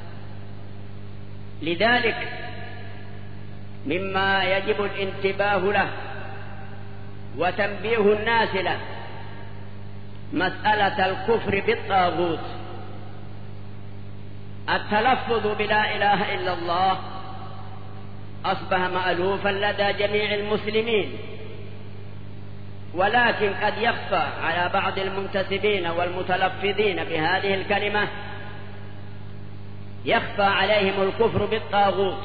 لذلك مما يجب الانتباه له وتنبيه الناس له مسألة الكفر بالطاغوت. التلفظ بلا إله إلا الله أصبح مألوفا لدى جميع المسلمين، ولكن قد يخفى على بعض المنتسبين والمتلفظين بهذه الكلمة، يخفى عليهم الكفر بالطاغوت،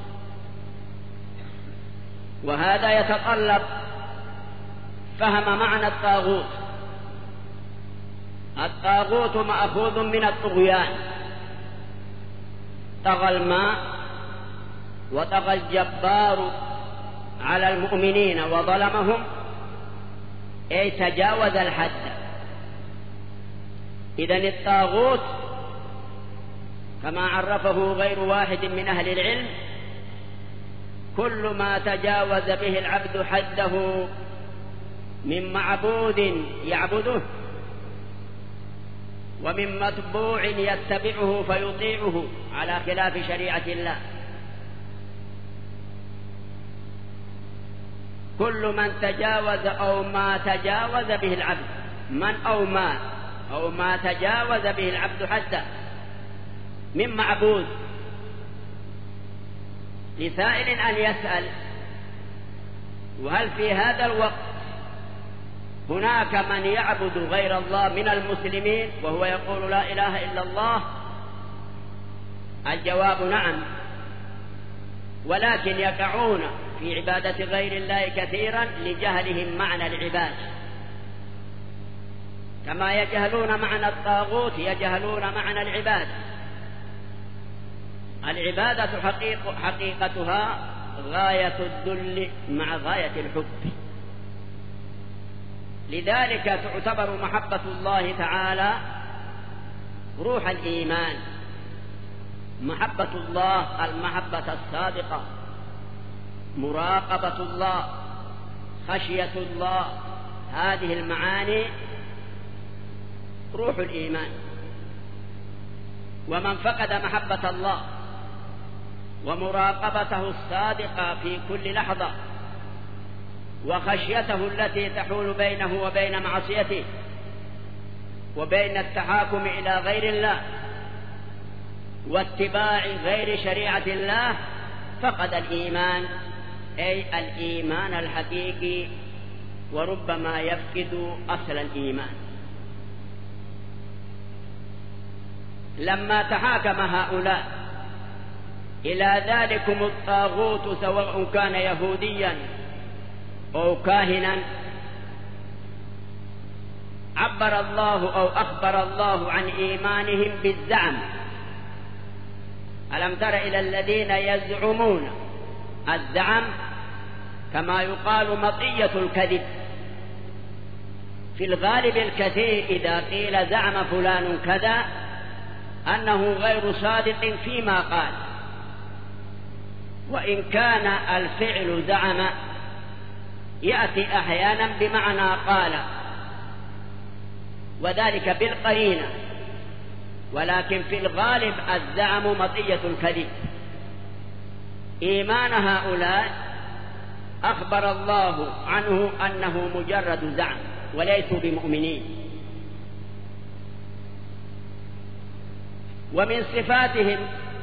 وهذا يتطلب فهم معنى الطاغوت. الطاغوت مأخوذ من الطغيان، طغى الماء وطغى الجبار على المؤمنين وظلمهم، أي تجاوز الحد. إذن الطاغوت كما عرفه غير واحد من أهل العلم: كل ما تجاوز به العبد حده من معبود يعبده ومن متبوع يتبعه فيطيعه على خلاف شريعة الله. كل من تجاوز أو ما تجاوز به العبد، من أو ما أو ما تجاوز به العبد حده من معبود. لسائل أن يسأل: وهل في هذا الوقت هناك من يعبد غير الله من المسلمين وهو يقول لا إله إلا الله؟ الجواب نعم، ولكن يقعون في عبادة غير الله كثيرا لجهلهم معنى العبادة، كما يجهلون معنى الطاغوت يجهلون معنى العبادة. العبادة حقيق حقيقتها غاية الذل مع غاية الحب، لذلك تعتبر محبة الله تعالى روح الإيمان. محبة الله المحبة الصادقة، مراقبة الله، خشية الله، هذه المعاني روح الإيمان. ومن فقد محبة الله ومراقبته الصادقة في كل لحظة وخشيته التي تحول بينه وبين معصيته وبين التحاكم إلى غير الله واتباع غير شريعة الله فقد الإيمان، أي الإيمان الحقيقي، وربما يفقد أصل الإيمان. لما تحاكم هؤلاء إلى ذلكم الطاغوت سواء كان يهوديا أو كاهنا، عبر الله أو أخبر الله عن إيمانهم بالزعم. ألم تر إلى الذين يزعمون؟ الزعم كما يقال مطية الكذب. في الغالب الكثير إذا قيل زعم فلان كذا أنه غير صادق فيما قال، وإن كان الفعل زعم يأتي أحيانا بمعنى قال، وذلك بالقرينة، ولكن في الغالب الزعم مطية الكذب. إيمان هؤلاء أخبر الله عنه أنه مجرد زعم وليسوا بمؤمنين. ومن صفاتهم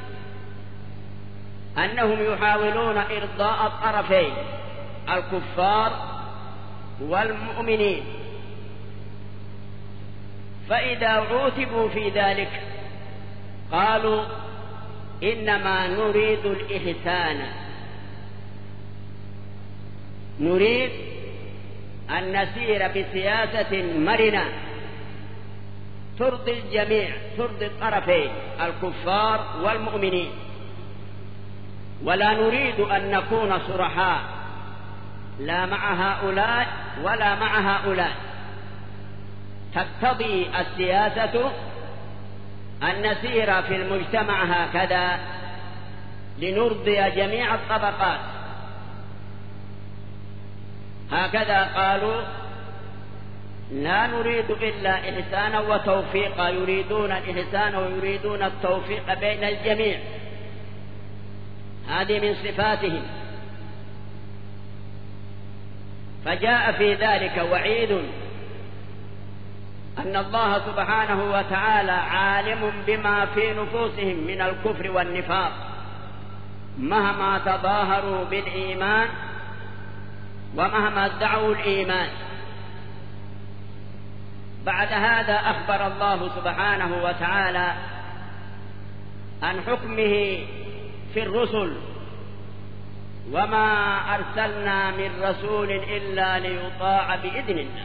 أنهم يحاولون إرضاء الطرفين الكفار والمؤمنين، فإذا عوتبوا في ذلك قالوا إنما نريد الإحسان، نريد أن نسير بسياسة مرنة ترضي الجميع، ترضي الطرفين الكفار والمؤمنين، ولا نريد أن نكون صرحاء لا مع هؤلاء ولا مع هؤلاء. تقتضي السياسة أن نسير في المجتمع هكذا لنرضي جميع الطبقات. هكذا قالوا لا نريد إلا إحسانا وتوفيقا، يريدون الإحسان ويريدون التوفيق بين الجميع. هذه من صفاتهم. فجاء في ذلك وعيد أن الله سبحانه وتعالى عالم بما في نفوسهم من الكفر والنفاق مهما تظاهروا بالإيمان ومهما ادعوا الإيمان. بعد هذا أخبر الله سبحانه وتعالى عن حكمه في الرسل: وما أرسلنا من رسول إلا ليطاع بإذن الله.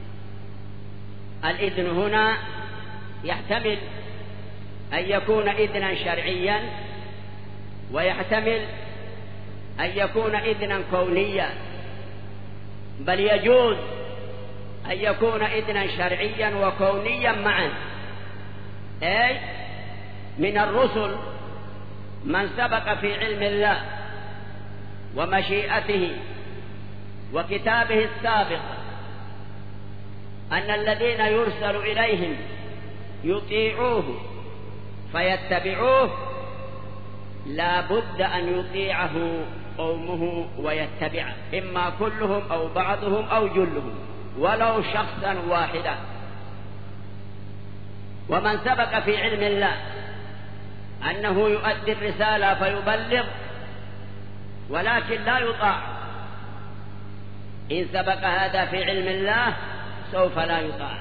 الإذن هنا يحتمل أن يكون إذنا شرعيا، ويحتمل أن يكون إذنا كونيا، بل يجوز أن يكون إذنا شرعيا وكونيا معا، أي من الرسل من سبق في علم الله ومشيئته وكتابه السابق أن الذين يرسل إليهم يطيعوه فيتبعوه، لا بد أن يطيعه قومه ويتبعه، إما كلهم أو بعضهم أو جلهم ولو شخصا واحدا. ومن سبق في علم الله أنه يؤدي الرسالة فيبلغ ولكن لا يطاع، إن سبق هذا في علم الله سوف لا يطاع.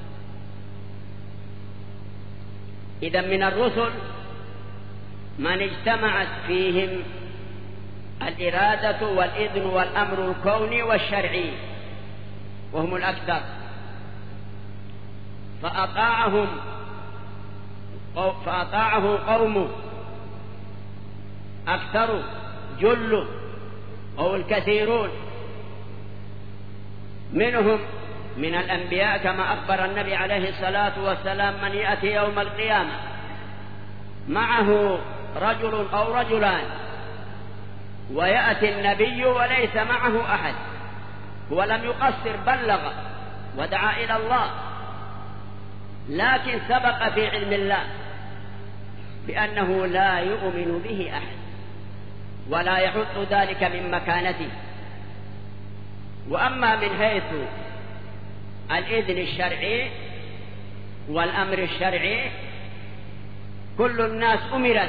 إذا من الرسل من اجتمعت فيهم الإرادة والإذن والأمر الكوني والشرعي، وهم الأكثر، فأطاعهم فأطاعه قومه أكثر جل أو الكثيرون منهم من الأنبياء، كما أخبر النبي عليه الصلاة والسلام: من يأتي يوم القيامة معه رجل أو رجلان ويأتي النبي وليس معه أحد، هو لم يقصر، بلغ ودعا إلى الله، لكن سبق في علم الله بأنه لا يؤمن به أحد ولا يحط ذلك من مكانته. وأما من حيث الإذن الشرعي والأمر الشرعي، كل الناس أمرت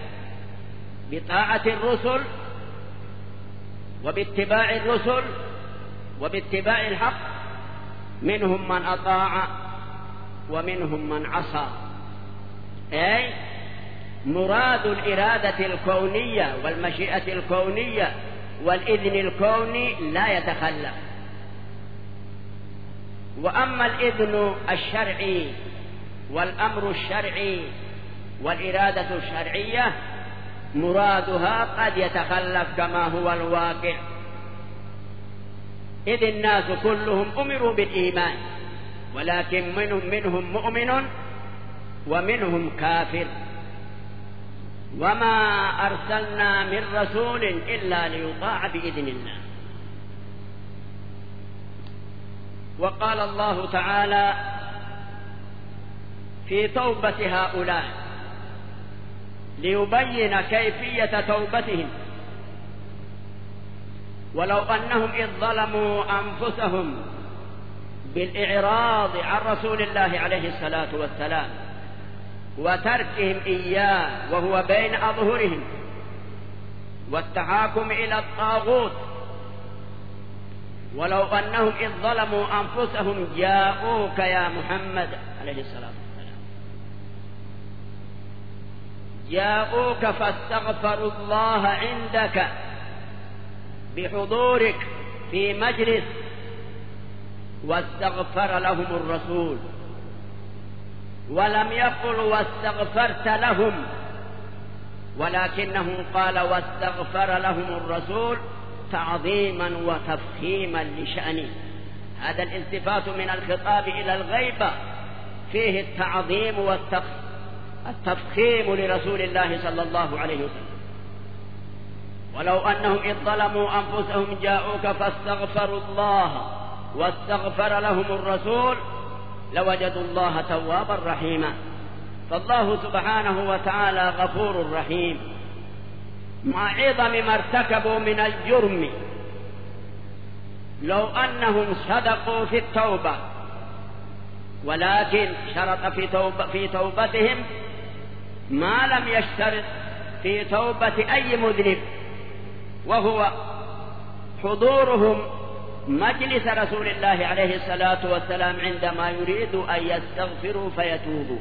بطاعة الرسل وباتباع الرسل وباتباع الحق، منهم من أطاع ومنهم من عصى. أي مراد الإرادة الكونية والمشيئة الكونية والإذن الكوني لا يتخلف. وأما الإذن الشرعي والأمر الشرعي والإرادة الشرعية مرادها قد يتخلف كما هو الواقع، إذ الناس كلهم أمروا بالإيمان، ولكن منهم منهم مؤمن ومنهم كافر. وما أرسلنا من رسول إلا ليطاع بإذن الله. وقال الله تعالى في توبة هؤلاء ليبين كيفية توبتهم: ولو أنهم إذ ظلموا أنفسهم بالإعراض عن رسول الله عليه الصلاة والسلام وتركهم إياه وهو بين أظهرهم والتحاكم إلى الطاغوت، ولو أنهم إذ ظلموا أنفسهم جاءوك يا محمد عليه الصلاة والسلام، جاءوك فاستغفروا الله عندك بحضورك في مجلس واستغفر لهم الرسول، ولم يقل واستغفرت لهم، ولكنه قال واستغفر لهم الرسول تعظيما وتفخيما لشأنه. هذا الالتفات من الخطاب إلى الغيبة فيه التعظيم والتفخيم لرسول الله صلى الله عليه وسلم. ولو أنهم إذ ظلموا أنفسهم جاءوك فاستغفروا الله واستغفر لهم الرسول لوجدوا الله توابا رحيما. فالله سبحانه وتعالى غفور رحيم، مع عظم ما ارتكبوا من الجرم. لو أنهم صدقوا في التوبة، ولكن شرط في, توبة في توبتهم ما لم يشترط في توبة أي مذنب، وهو حضورهم مجلس رسول الله عليه الصلاة والسلام عندما يريد أن يستغفروا فيتوبوا.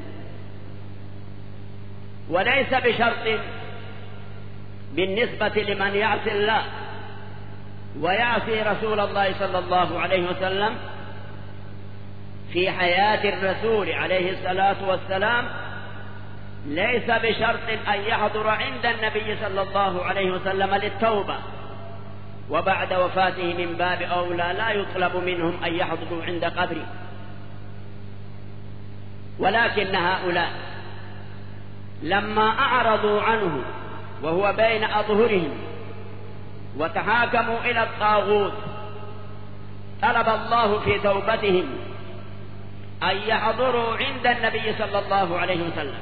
وليس بشرط بالنسبة لمن يعصي الله ويعصي رسول الله صلى الله عليه وسلم في حياة الرسول عليه الصلاة والسلام، ليس بشرط أن يحضر عند النبي صلى الله عليه وسلم للتوبة، وبعد وفاته من باب أولى لا يطلب منهم أن يحضروا عند قبره. ولكن هؤلاء لما أعرضوا عنه وهو بين أظهرهم وتحاكموا إلى الطاغوت، طلب الله في توبتهم أن يحضروا عند النبي صلى الله عليه وسلم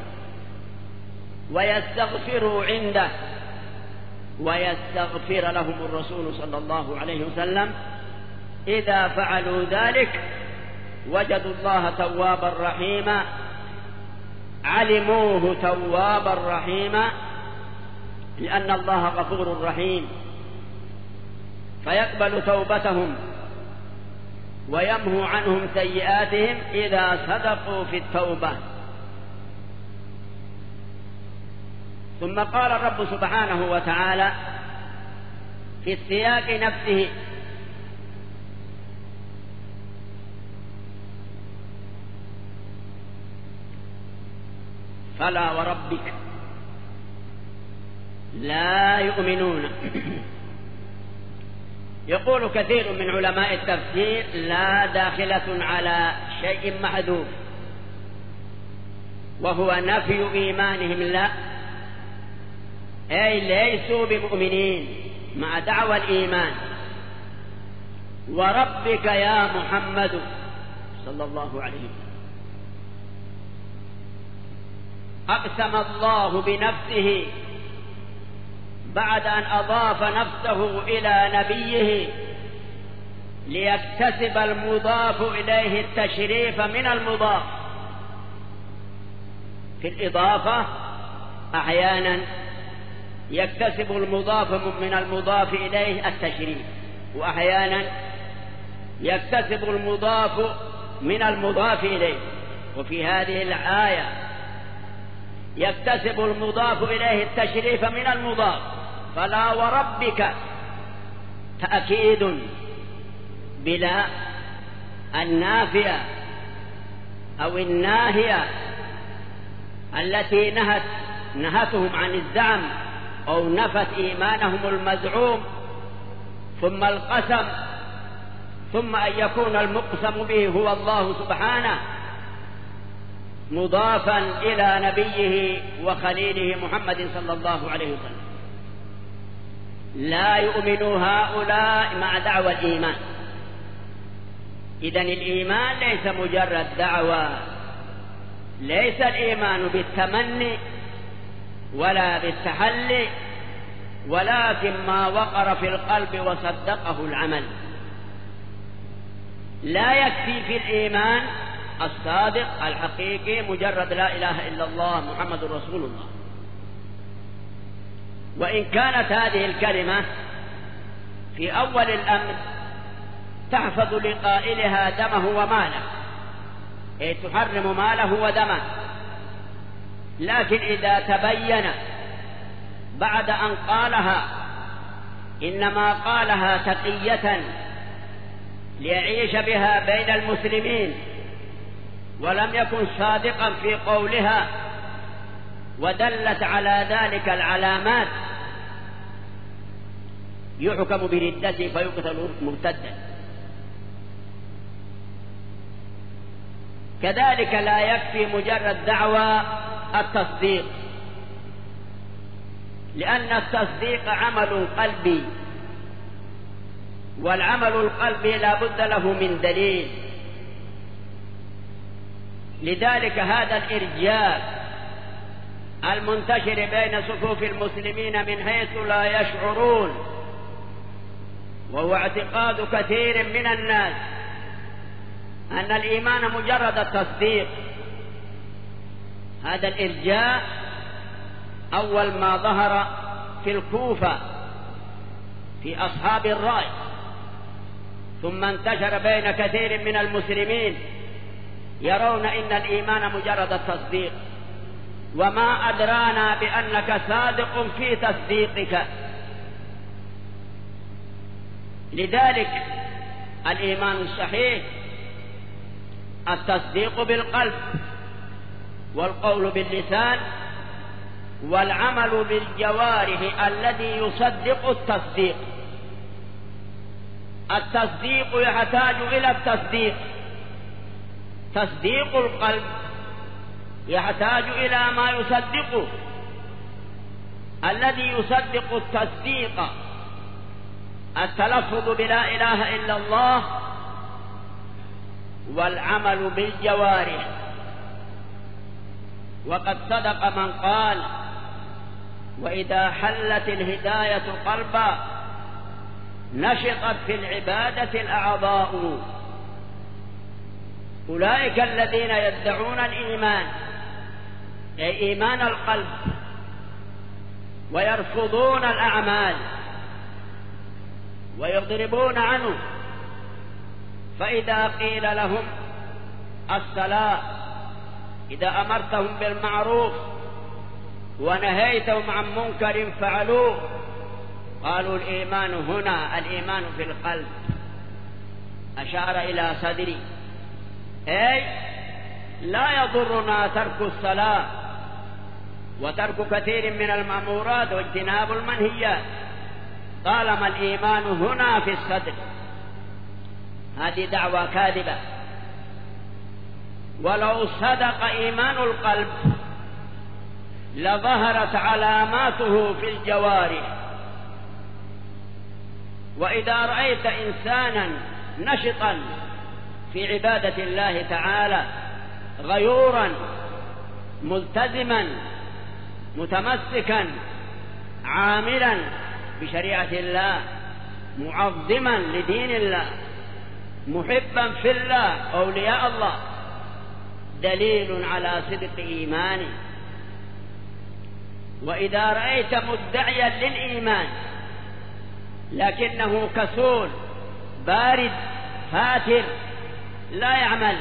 ويستغفروا عنده ويستغفر لهم الرسول صلى الله عليه وسلم. إذا فعلوا ذلك وجدوا الله توابا رحيما، علموه توابا رحيما، لأن الله غفور رحيم، فيقبل توبتهم ويمحو عنهم سيئاتهم إذا صدقوا في التوبة. ثم قال الرب سبحانه وتعالى في السياق نفسه: فلا وربك لا يؤمنون. يقول كثير من علماء التفسير: لا داخلة على شيء محذوف، وهو نفي إيمانهم، لا، أي ليسوا بمؤمنين مع دعوى الإيمان. وربك يا محمد صلى الله عليه وسلم، أقسم الله بنفسه بعد أن أضاف نفسه إلى نبيه ليكتسب المضاف إليه التشريف من المضاف. في الإضافة أحيانا يكتسب المضاف من المضاف إليه التشريف، وأحيانا يكتسب المضاف من المضاف إليه. وفي هذه الآية يكتسب المضاف إليه التشريف من المضاف. فلا وربك تأكيد بلا النافية أو الناهية التي نهت نهتهم عن الزعم أو نفت إيمانهم المزعوم، ثم القسم، ثم أن يكون المقسم به هو الله سبحانه مضافا إلى نبيه وخليله محمد صلى الله عليه وسلم. لا يؤمن هؤلاء مع دعوى الإيمان. إذن الإيمان ليس مجرد دعوى، ليس الإيمان بالتمني ولا بالتحلي، ولكن ما وقر في القلب وصدقه العمل. لا يكفي في الإيمان الصادق الحقيقي مجرد لا إله إلا الله محمد رسول الله. وإن كانت هذه الكلمة في أول الأمر تحفظ لقائلها دمه وماله، أي تحرم ماله ودمه، لكن إذا تبين بعد أن قالها إنما قالها تقية ليعيش بها بين المسلمين، ولم يكن صادقا في قولها ودلت على ذلك العلامات، يحكم بردته فيقتل مرتدا. كذلك لا يكفي مجرد دعوى التصديق، لأن التصديق عمل قلبي، والعمل القلبي لا بد له من دليل. لذلك هذا الإرجاء المنتشر بين صفوف المسلمين من حيث لا يشعرون، وهو اعتقاد كثير من الناس أن الإيمان مجرد التصديق. هذا الإرجاء أول ما ظهر في الكوفة في أصحاب الرأي، ثم انتشر بين كثير من المسلمين يرون إن الإيمان مجرد التصديق. وما أدرانا بأنك صادق في تصديقك. لذلك الإيمان الصحيح التصديق بالقلب، والقول باللسان، والعمل بالجوارح الذي يصدق التصديق. التصديق يحتاج إلى التصديق، تصديق القلب يحتاج إلى ما يصدقه. الذي يصدق التصديق التلفظ بلا إله إلا الله والعمل بالجوارح. وقد صدق من قال: وإذا حلت الهداية قلبا نشطت في العبادة الأعضاء. أولئك الذين يدعون الإيمان، أي إيمان القلب، ويرفضون الأعمال ويضربون عنه. فإذا قيل لهم الصلاة، إذا أمرتهم بالمعروف ونهيتهم عن منكر فعلوه، قالوا الإيمان هنا، الإيمان في القلب. أشار إلى صدري، أي لا يضرنا ترك الصلاة وترك كثير من المأمورات واجتناب المنهيات طالما الإيمان هنا في الصدر. هذه دعوة كاذبة. ولو صدق إيمان القلب لظهرت علاماته في الجوارح. وإذا رأيت إنسانا نشطا في عبادة الله تعالى، غيورا ملتزما متمسكا عاملا بشريعة الله، معظما لدين الله، محبا في الله، أولياء الله، دليل على صدق إيمانه. وإذا رأيت مدعيا للإيمان لكنه كسول بارد فاتر لا يعمل،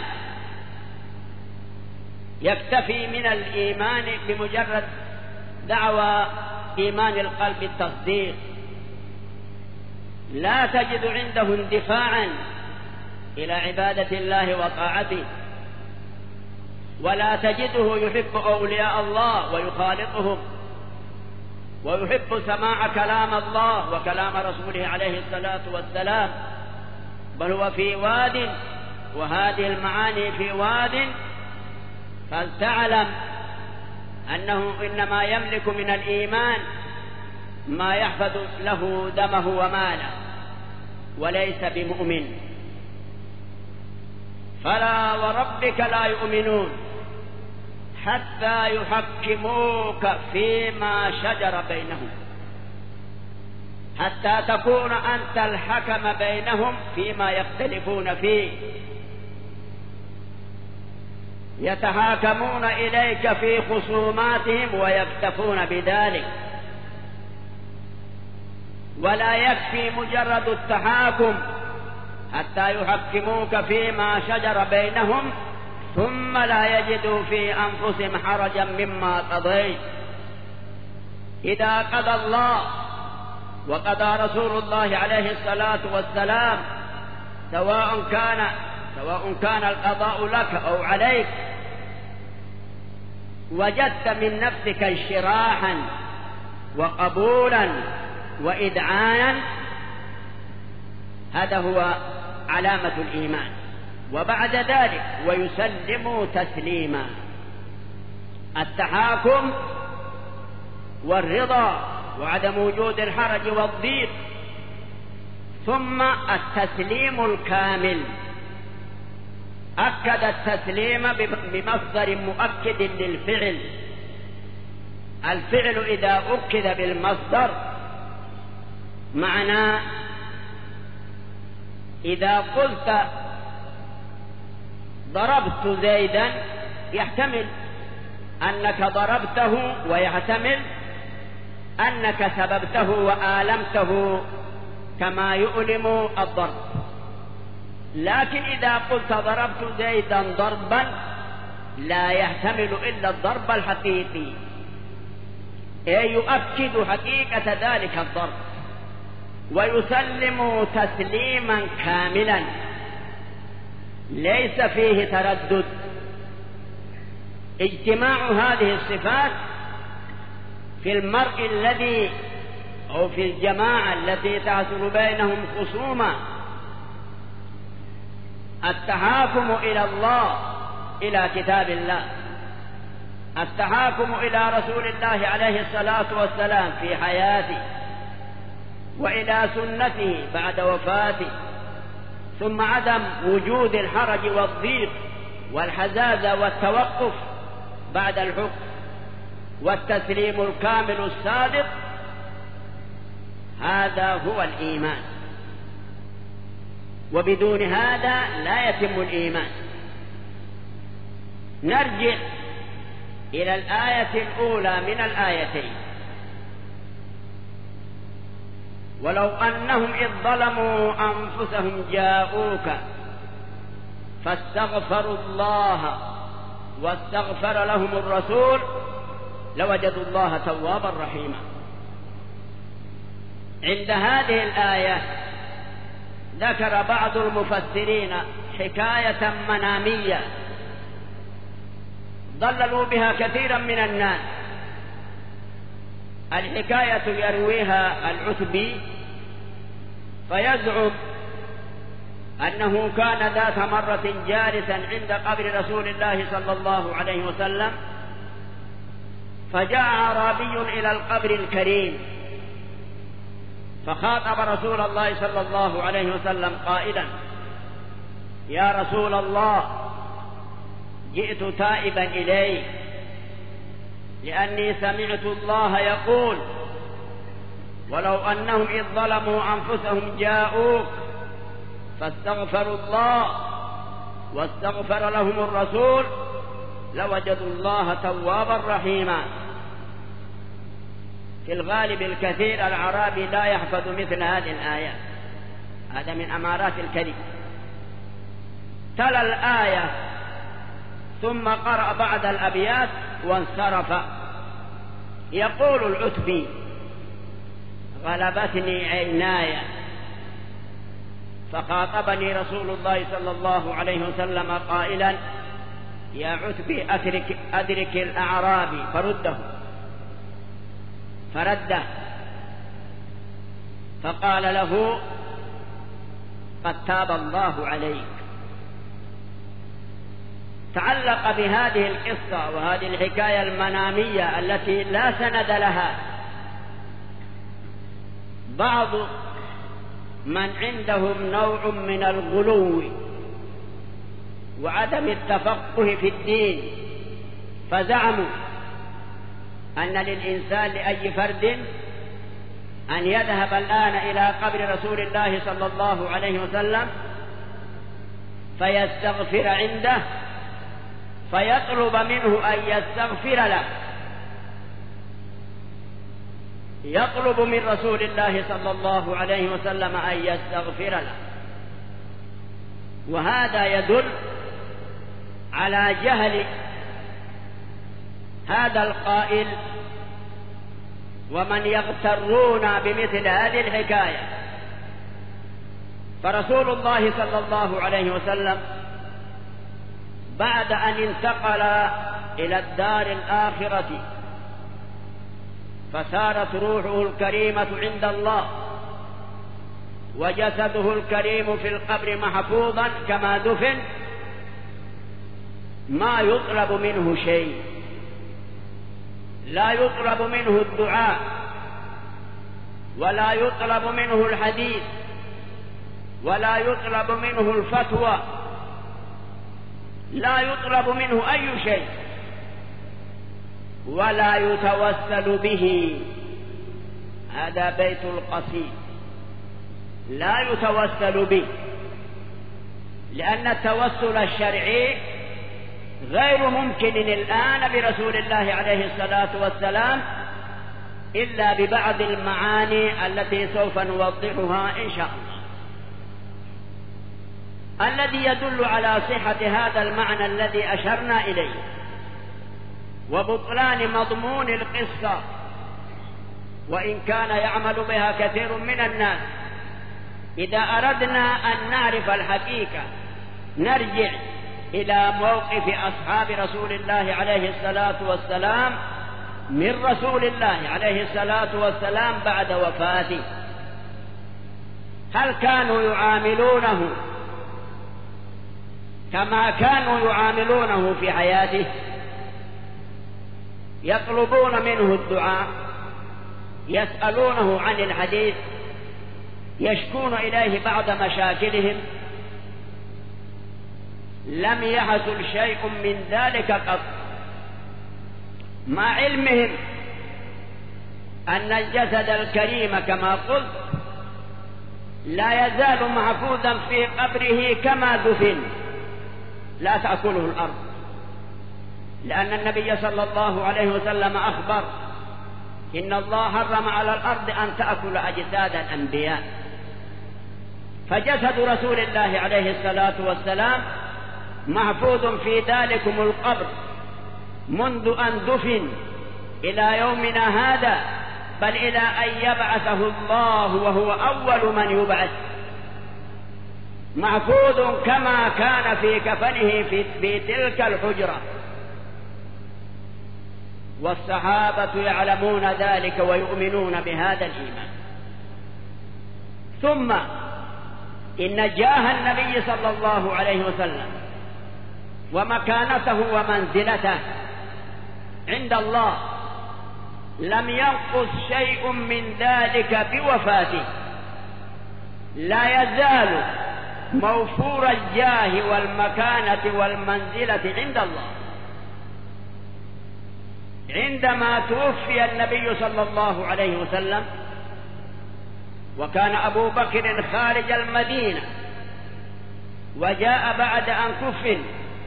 يكتفي من الإيمان بمجرد دعوى إيمان القلب التصديق، لا تجد عنده اندفاعا إلى عبادة الله وطاعته، ولا تجده يحب أولياء الله ويخالطهم، ويحب سماع كلام الله وكلام رسوله عليه الصلاة والسلام، بل هو في واد، وهذه المعاني في واد، فلتعلم أنه إنما يملك من الإيمان ما يحفظ له دمه وماله، وليس بمؤمن. فلا وربك لا يؤمنون حتى يحكموك فيما شجر بينهم، حتى تكون أنت الحكم بينهم فيما يختلفون فيه. يتحاكمون إليك في خصوماتهم ويكتفون بذلك، ولا يكفي مجرد التحاكم حتى يحكموك فيما شجر بينهم ثم لا يجدوا في أنفسهم حرجا مما قضيت. إذا قضى الله وقضى رسول الله عليه الصلاة والسلام، سواء كان سواء كان القضاء لك أو عليك، وجدت من نفسك انشراحا وقبولا وإذعانا، هذا هو علامة الإيمان. وبعد ذلك ويسلموا تسليما، التحاكم والرضا وعدم وجود الحرج والضيق، ثم التسليم الكامل. أكد التسليم بمصدر مؤكد للفعل. الفعل إذا أكد بالمصدر معناه إذا قلت ضربت زيدا يحتمل أنك ضربته، ويحتمل أنك سببته وآلمته كما يؤلم الضرب. لكن إذا قلت ضربت زيدا ضربا لا يحتمل إلا الضرب الحقيقي، أي يؤكد حقيقة ذلك الضرب. ويسلم تسليما كاملا ليس فيه تردد. اجتماع هذه الصفات في المرء الذي أو في الجماعة التي تحصل بينهم خصومة، التحاكم إلى الله، إلى كتاب الله، التحاكم إلى رسول الله عليه الصلاة والسلام في حياته وإلى سنته بعد وفاته، ثم عدم وجود الحرج والضيق والحزازة والتوقف بعد الحكم، والتسليم الكامل الصادق، هذا هو الإيمان. وبدون هذا لا يتم الإيمان. نرجع إلى الآية الأولى من الآيتين: ولو أنهم إذ ظلموا أنفسهم جاءوك فاستغفروا الله واستغفر لهم الرسول لوجدوا الله توابا رحيما. عند هذه الآية ذكر بعض المفسرين حكاية منامية ضللوا بها كثيرا من الناس. الحكاية يرويها العتبي فيزعم أنه كان ذات مرة جالسا عند قبر رسول الله صلى الله عليه وسلم، فجاء أعرابي إلى القبر الكريم فخاطب رسول الله صلى الله عليه وسلم قائلا: يا رسول الله، جئت تائبا إليك لأني سمعت الله يقول: ولو أنهم إذ ظلموا أنفسهم جاءوك فاستغفروا الله واستغفر لهم الرسول لوجدوا الله توابا رحيما. في الغالب الكثير الأعرابي لا يحفظ مثل هذه الآيات، هذا من أمارات الكذب. تلا الآية ثم قرأ بعد الأبيات وانصرف. يقول العتبي: غلبتني عيناي فخاطبني رسول الله صلى الله عليه وسلم قائلا: يا عتبي أدرك, أدرك الأعرابي فرده. فرده فقال له: قد تاب الله عليك. تعلق بهذه القصة وهذه الحكاية المنامية التي لا سند لها بعض من عندهم نوع من الغلو وعدم التفقه في الدين، فزعموا أن للإنسان لأي فرد أن يذهب الآن إلى قبر رسول الله صلى الله عليه وسلم فيستغفر عنده فيطلب منه أن يستغفر له، يطلب من رسول الله صلى الله عليه وسلم أن يستغفر له. وهذا يدل على جهل هذا القائل ومن يغترون بمثل هذه الحكاية. فرسول الله صلى الله عليه وسلم بعد أن انتقل إلى الدار الآخرة فسارت روحه الكريمة عند الله وجسده الكريم في القبر محفوظا كما دفن، ما يطلب منه شيء، لا يطلب منه الدعاء ولا يطلب منه الحديث ولا يطلب منه الفتوى، لا يطلب منه أي شيء، ولا يتوسل به. هذا بيت القصيد، لا يتوسل به، لأن التوسل الشرعي غير ممكن الآن برسول الله عليه الصلاة والسلام إلا ببعض المعاني التي سوف نوضحها إن شاء الله. الذي يدل على صحة هذا المعنى الذي أشرنا إليه وبطلان مضمون القصة، وإن كان يعمل بها كثير من الناس، إذا أردنا أن نعرف الحقيقة نرجع إلى موقف أصحاب رسول الله عليه الصلاة والسلام من رسول الله عليه الصلاة والسلام بعد وفاته. هل كانوا يعاملونه كما كانوا يعاملونه في حياته؟ يطلبون منه الدعاء، يسألونه عن الحديث، يشكون إليه بعض مشاكلهم، لم يحصل شيء من ذلك قط، مع علمهم أن الجسد الكريم كما قلت لا يزال محفوظا في قبره كما دفن، لا تأكله الأرض، لأن النبي صلى الله عليه وسلم أخبر إن الله حرم على الأرض أن تأكل أجساد الأنبياء. فجسد رسول الله عليه الصلاة والسلام محفوظ في ذلكم القبر منذ أن دفن إلى يومنا هذا، بل إلى أن يبعثه الله وهو أول من يبعث، محفوظ كما كان في كفنه في, في تلك الحجرة. والصحابة يعلمون ذلك ويؤمنون بهذا الإيمان. ثم إن جاه النبي صلى الله عليه وسلم ومكانته ومنزلته عند الله لم ينقص شيء من ذلك بوفاته، لا يزال موفور الجاه والمكانة والمنزلة عند الله. عندما توفي النبي صلى الله عليه وسلم وكان أبو بكر خارج المدينة وجاء بعد أن كفن،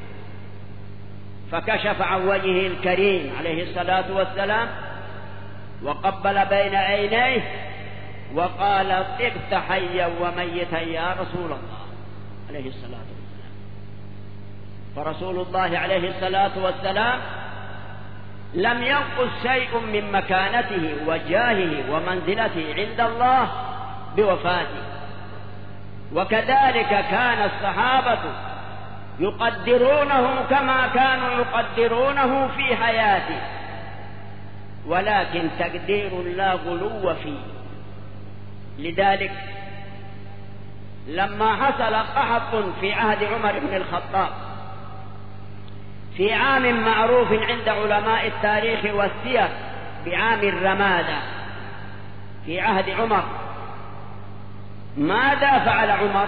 فكشف عن وجهه الكريم عليه الصلاة والسلام وقبل بين عينيه وقال: طبت حيا وميتا يا رسول الله عليه الصلاة والسلام. فرسول الله عليه الصلاة والسلام لم ينقص شيء من مكانته وجاهه ومنزلته عند الله بوفاته. وكذلك كان الصحابة يقدرونه كما كانوا يقدرونه في حياته، ولكن تقدير لا غلو فيه. لذلك لما حصل قحط في عهد عمر بن الخطاب في عام معروف عند علماء التاريخ والسير بعام الرمادة في عهد عمر، ماذا فعل عمر؟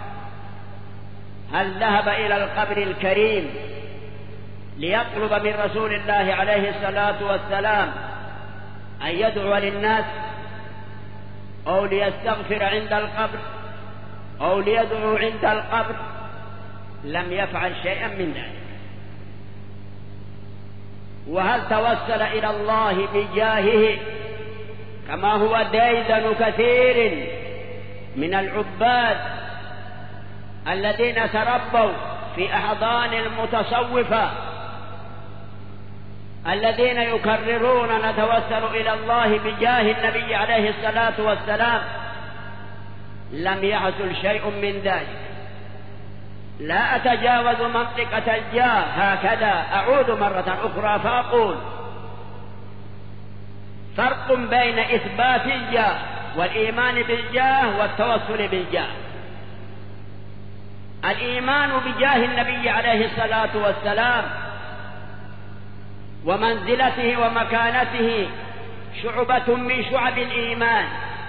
هل ذهب إلى القبر الكريم ليطلب من رسول الله عليه الصلاة والسلام أن يدعو للناس، أو ليستغفر عند القبر، أو ليدعو عند القبر؟ لم يفعل شيئا من ذلك. وهل توسل إلى الله بجاهه كما هو ديدن كثير من العباد الذين تربوا في أحضان المتصوفة الذين يكررون نتوسل إلى الله بجاه النبي عليه الصلاة والسلام؟ لم يحصل شيء من ذلك. لا أتجاوز منطقة الجاه هكذا، أعود مرة أخرى فأقول: فرق بين إثبات الجاه والإيمان بالجاه والتوسل بالجاه. الإيمان بجاه النبي عليه الصلاة والسلام ومنزلته ومكانته شعبة من شعب الإيمان.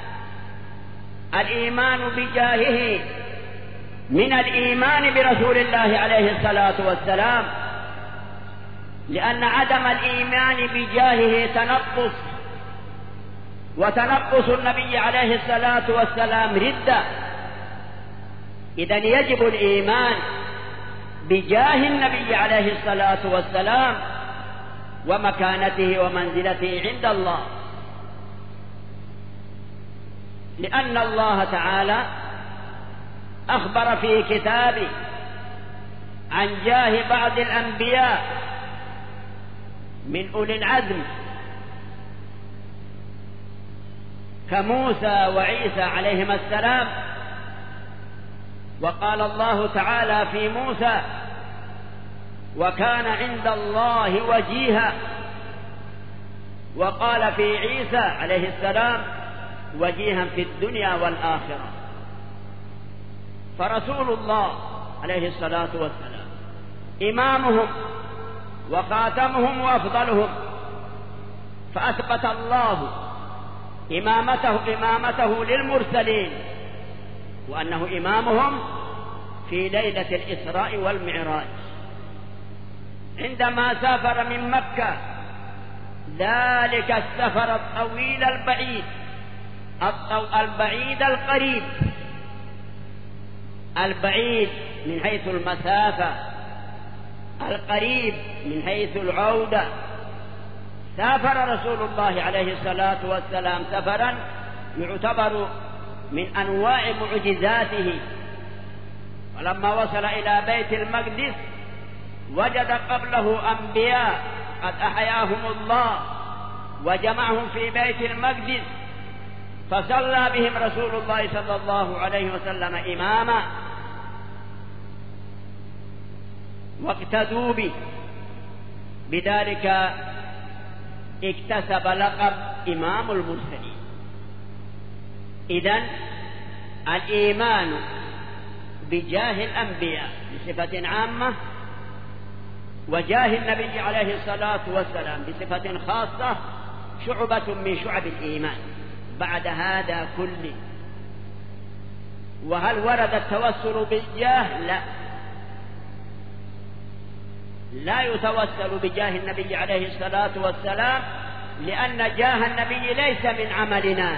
الإيمان بجاهه من الإيمان برسول الله عليه الصلاة والسلام، لأن عدم الإيمان بجاهه تنقص، وتنقص النبي عليه الصلاة والسلام ردة. إذن يجب الإيمان بجاه النبي عليه الصلاة والسلام ومكانته ومنزلته عند الله، لأن الله تعالى أخبر في كتابه عن جاه بعض الأنبياء من أولي العزم كموسى وعيسى عليهما السلام. وقال الله تعالى في موسى: وكان عند الله وجيها. وقال في عيسى عليه السلام: وجيها في الدنيا والآخرة. فرسول الله عليه الصلاة والسلام إمامهم وخاتمهم وأفضلهم، فأثبت الله إمامته إمامته للمرسلين وأنه إمامهم في ليلة الإسراء والمعراج عندما سافر من مكة ذلك السفر الطويل البعيد البعيد القريب البعيد من حيث المسافة القريب من حيث العودة. سافر رسول الله عليه الصلاة والسلام سفرا يعتبر من أنواع معجزاته. ولما وصل إلى بيت المقدس وجد قبله أنبياء قد أحياهم الله وجمعهم في بيت المقدس فصلى بهم رسول الله صلى الله عليه وسلم إماما واقتدوا به، بذلك اكتسب لقب إمام المرسلين. إذن الإيمان بجاه الأنبياء بصفة عامة وجاه النبي عليه الصلاة والسلام بصفة خاصة شعبة من شعب الإيمان بعد هذا كله. وهل ورد التوسل بالجاه؟ لا، لا يتوسل بجاه النبي عليه الصلاة والسلام لأن جاه النبي ليس من عملنا.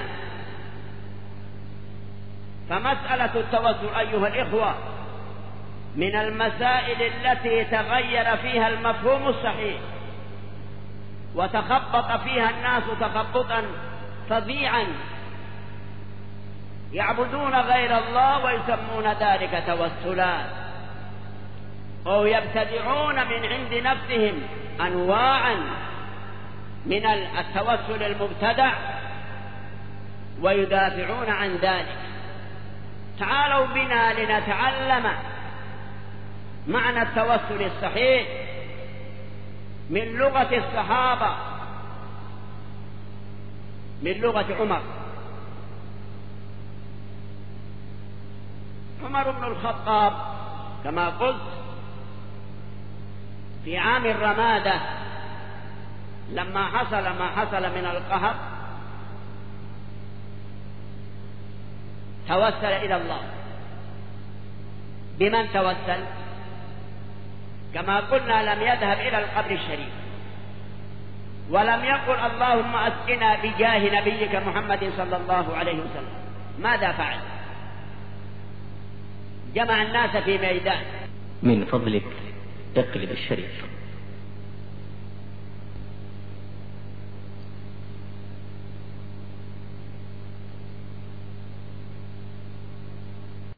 فمسألة التوسل أيها الإخوة من المسائل التي تغير فيها المفهوم الصحيح وتخبط فيها الناس تخبطا فظيعا، يعبدون غير الله ويسمون ذلك توسلا، أو يبتدعون من عند نفسهم أنواعا من التوسل المبتدع ويدافعون عن ذلك. تعالوا بنا لنتعلم معنى التوسل الصحيح من لغة الصحابة، من لغة عمر. عمر بن الخطاب كما قلت في عام الرمادة لما حصل ما حصل من القهر توسل إلى الله. بمن توسل؟ كما قلنا لم يذهب إلى القبر الشريف ولم يقل اللهم أسقنا بجاه نبيك محمد صلى الله عليه وسلم. ماذا فعل؟ جمع الناس في ميدان. من فضلك اقلب الشريف.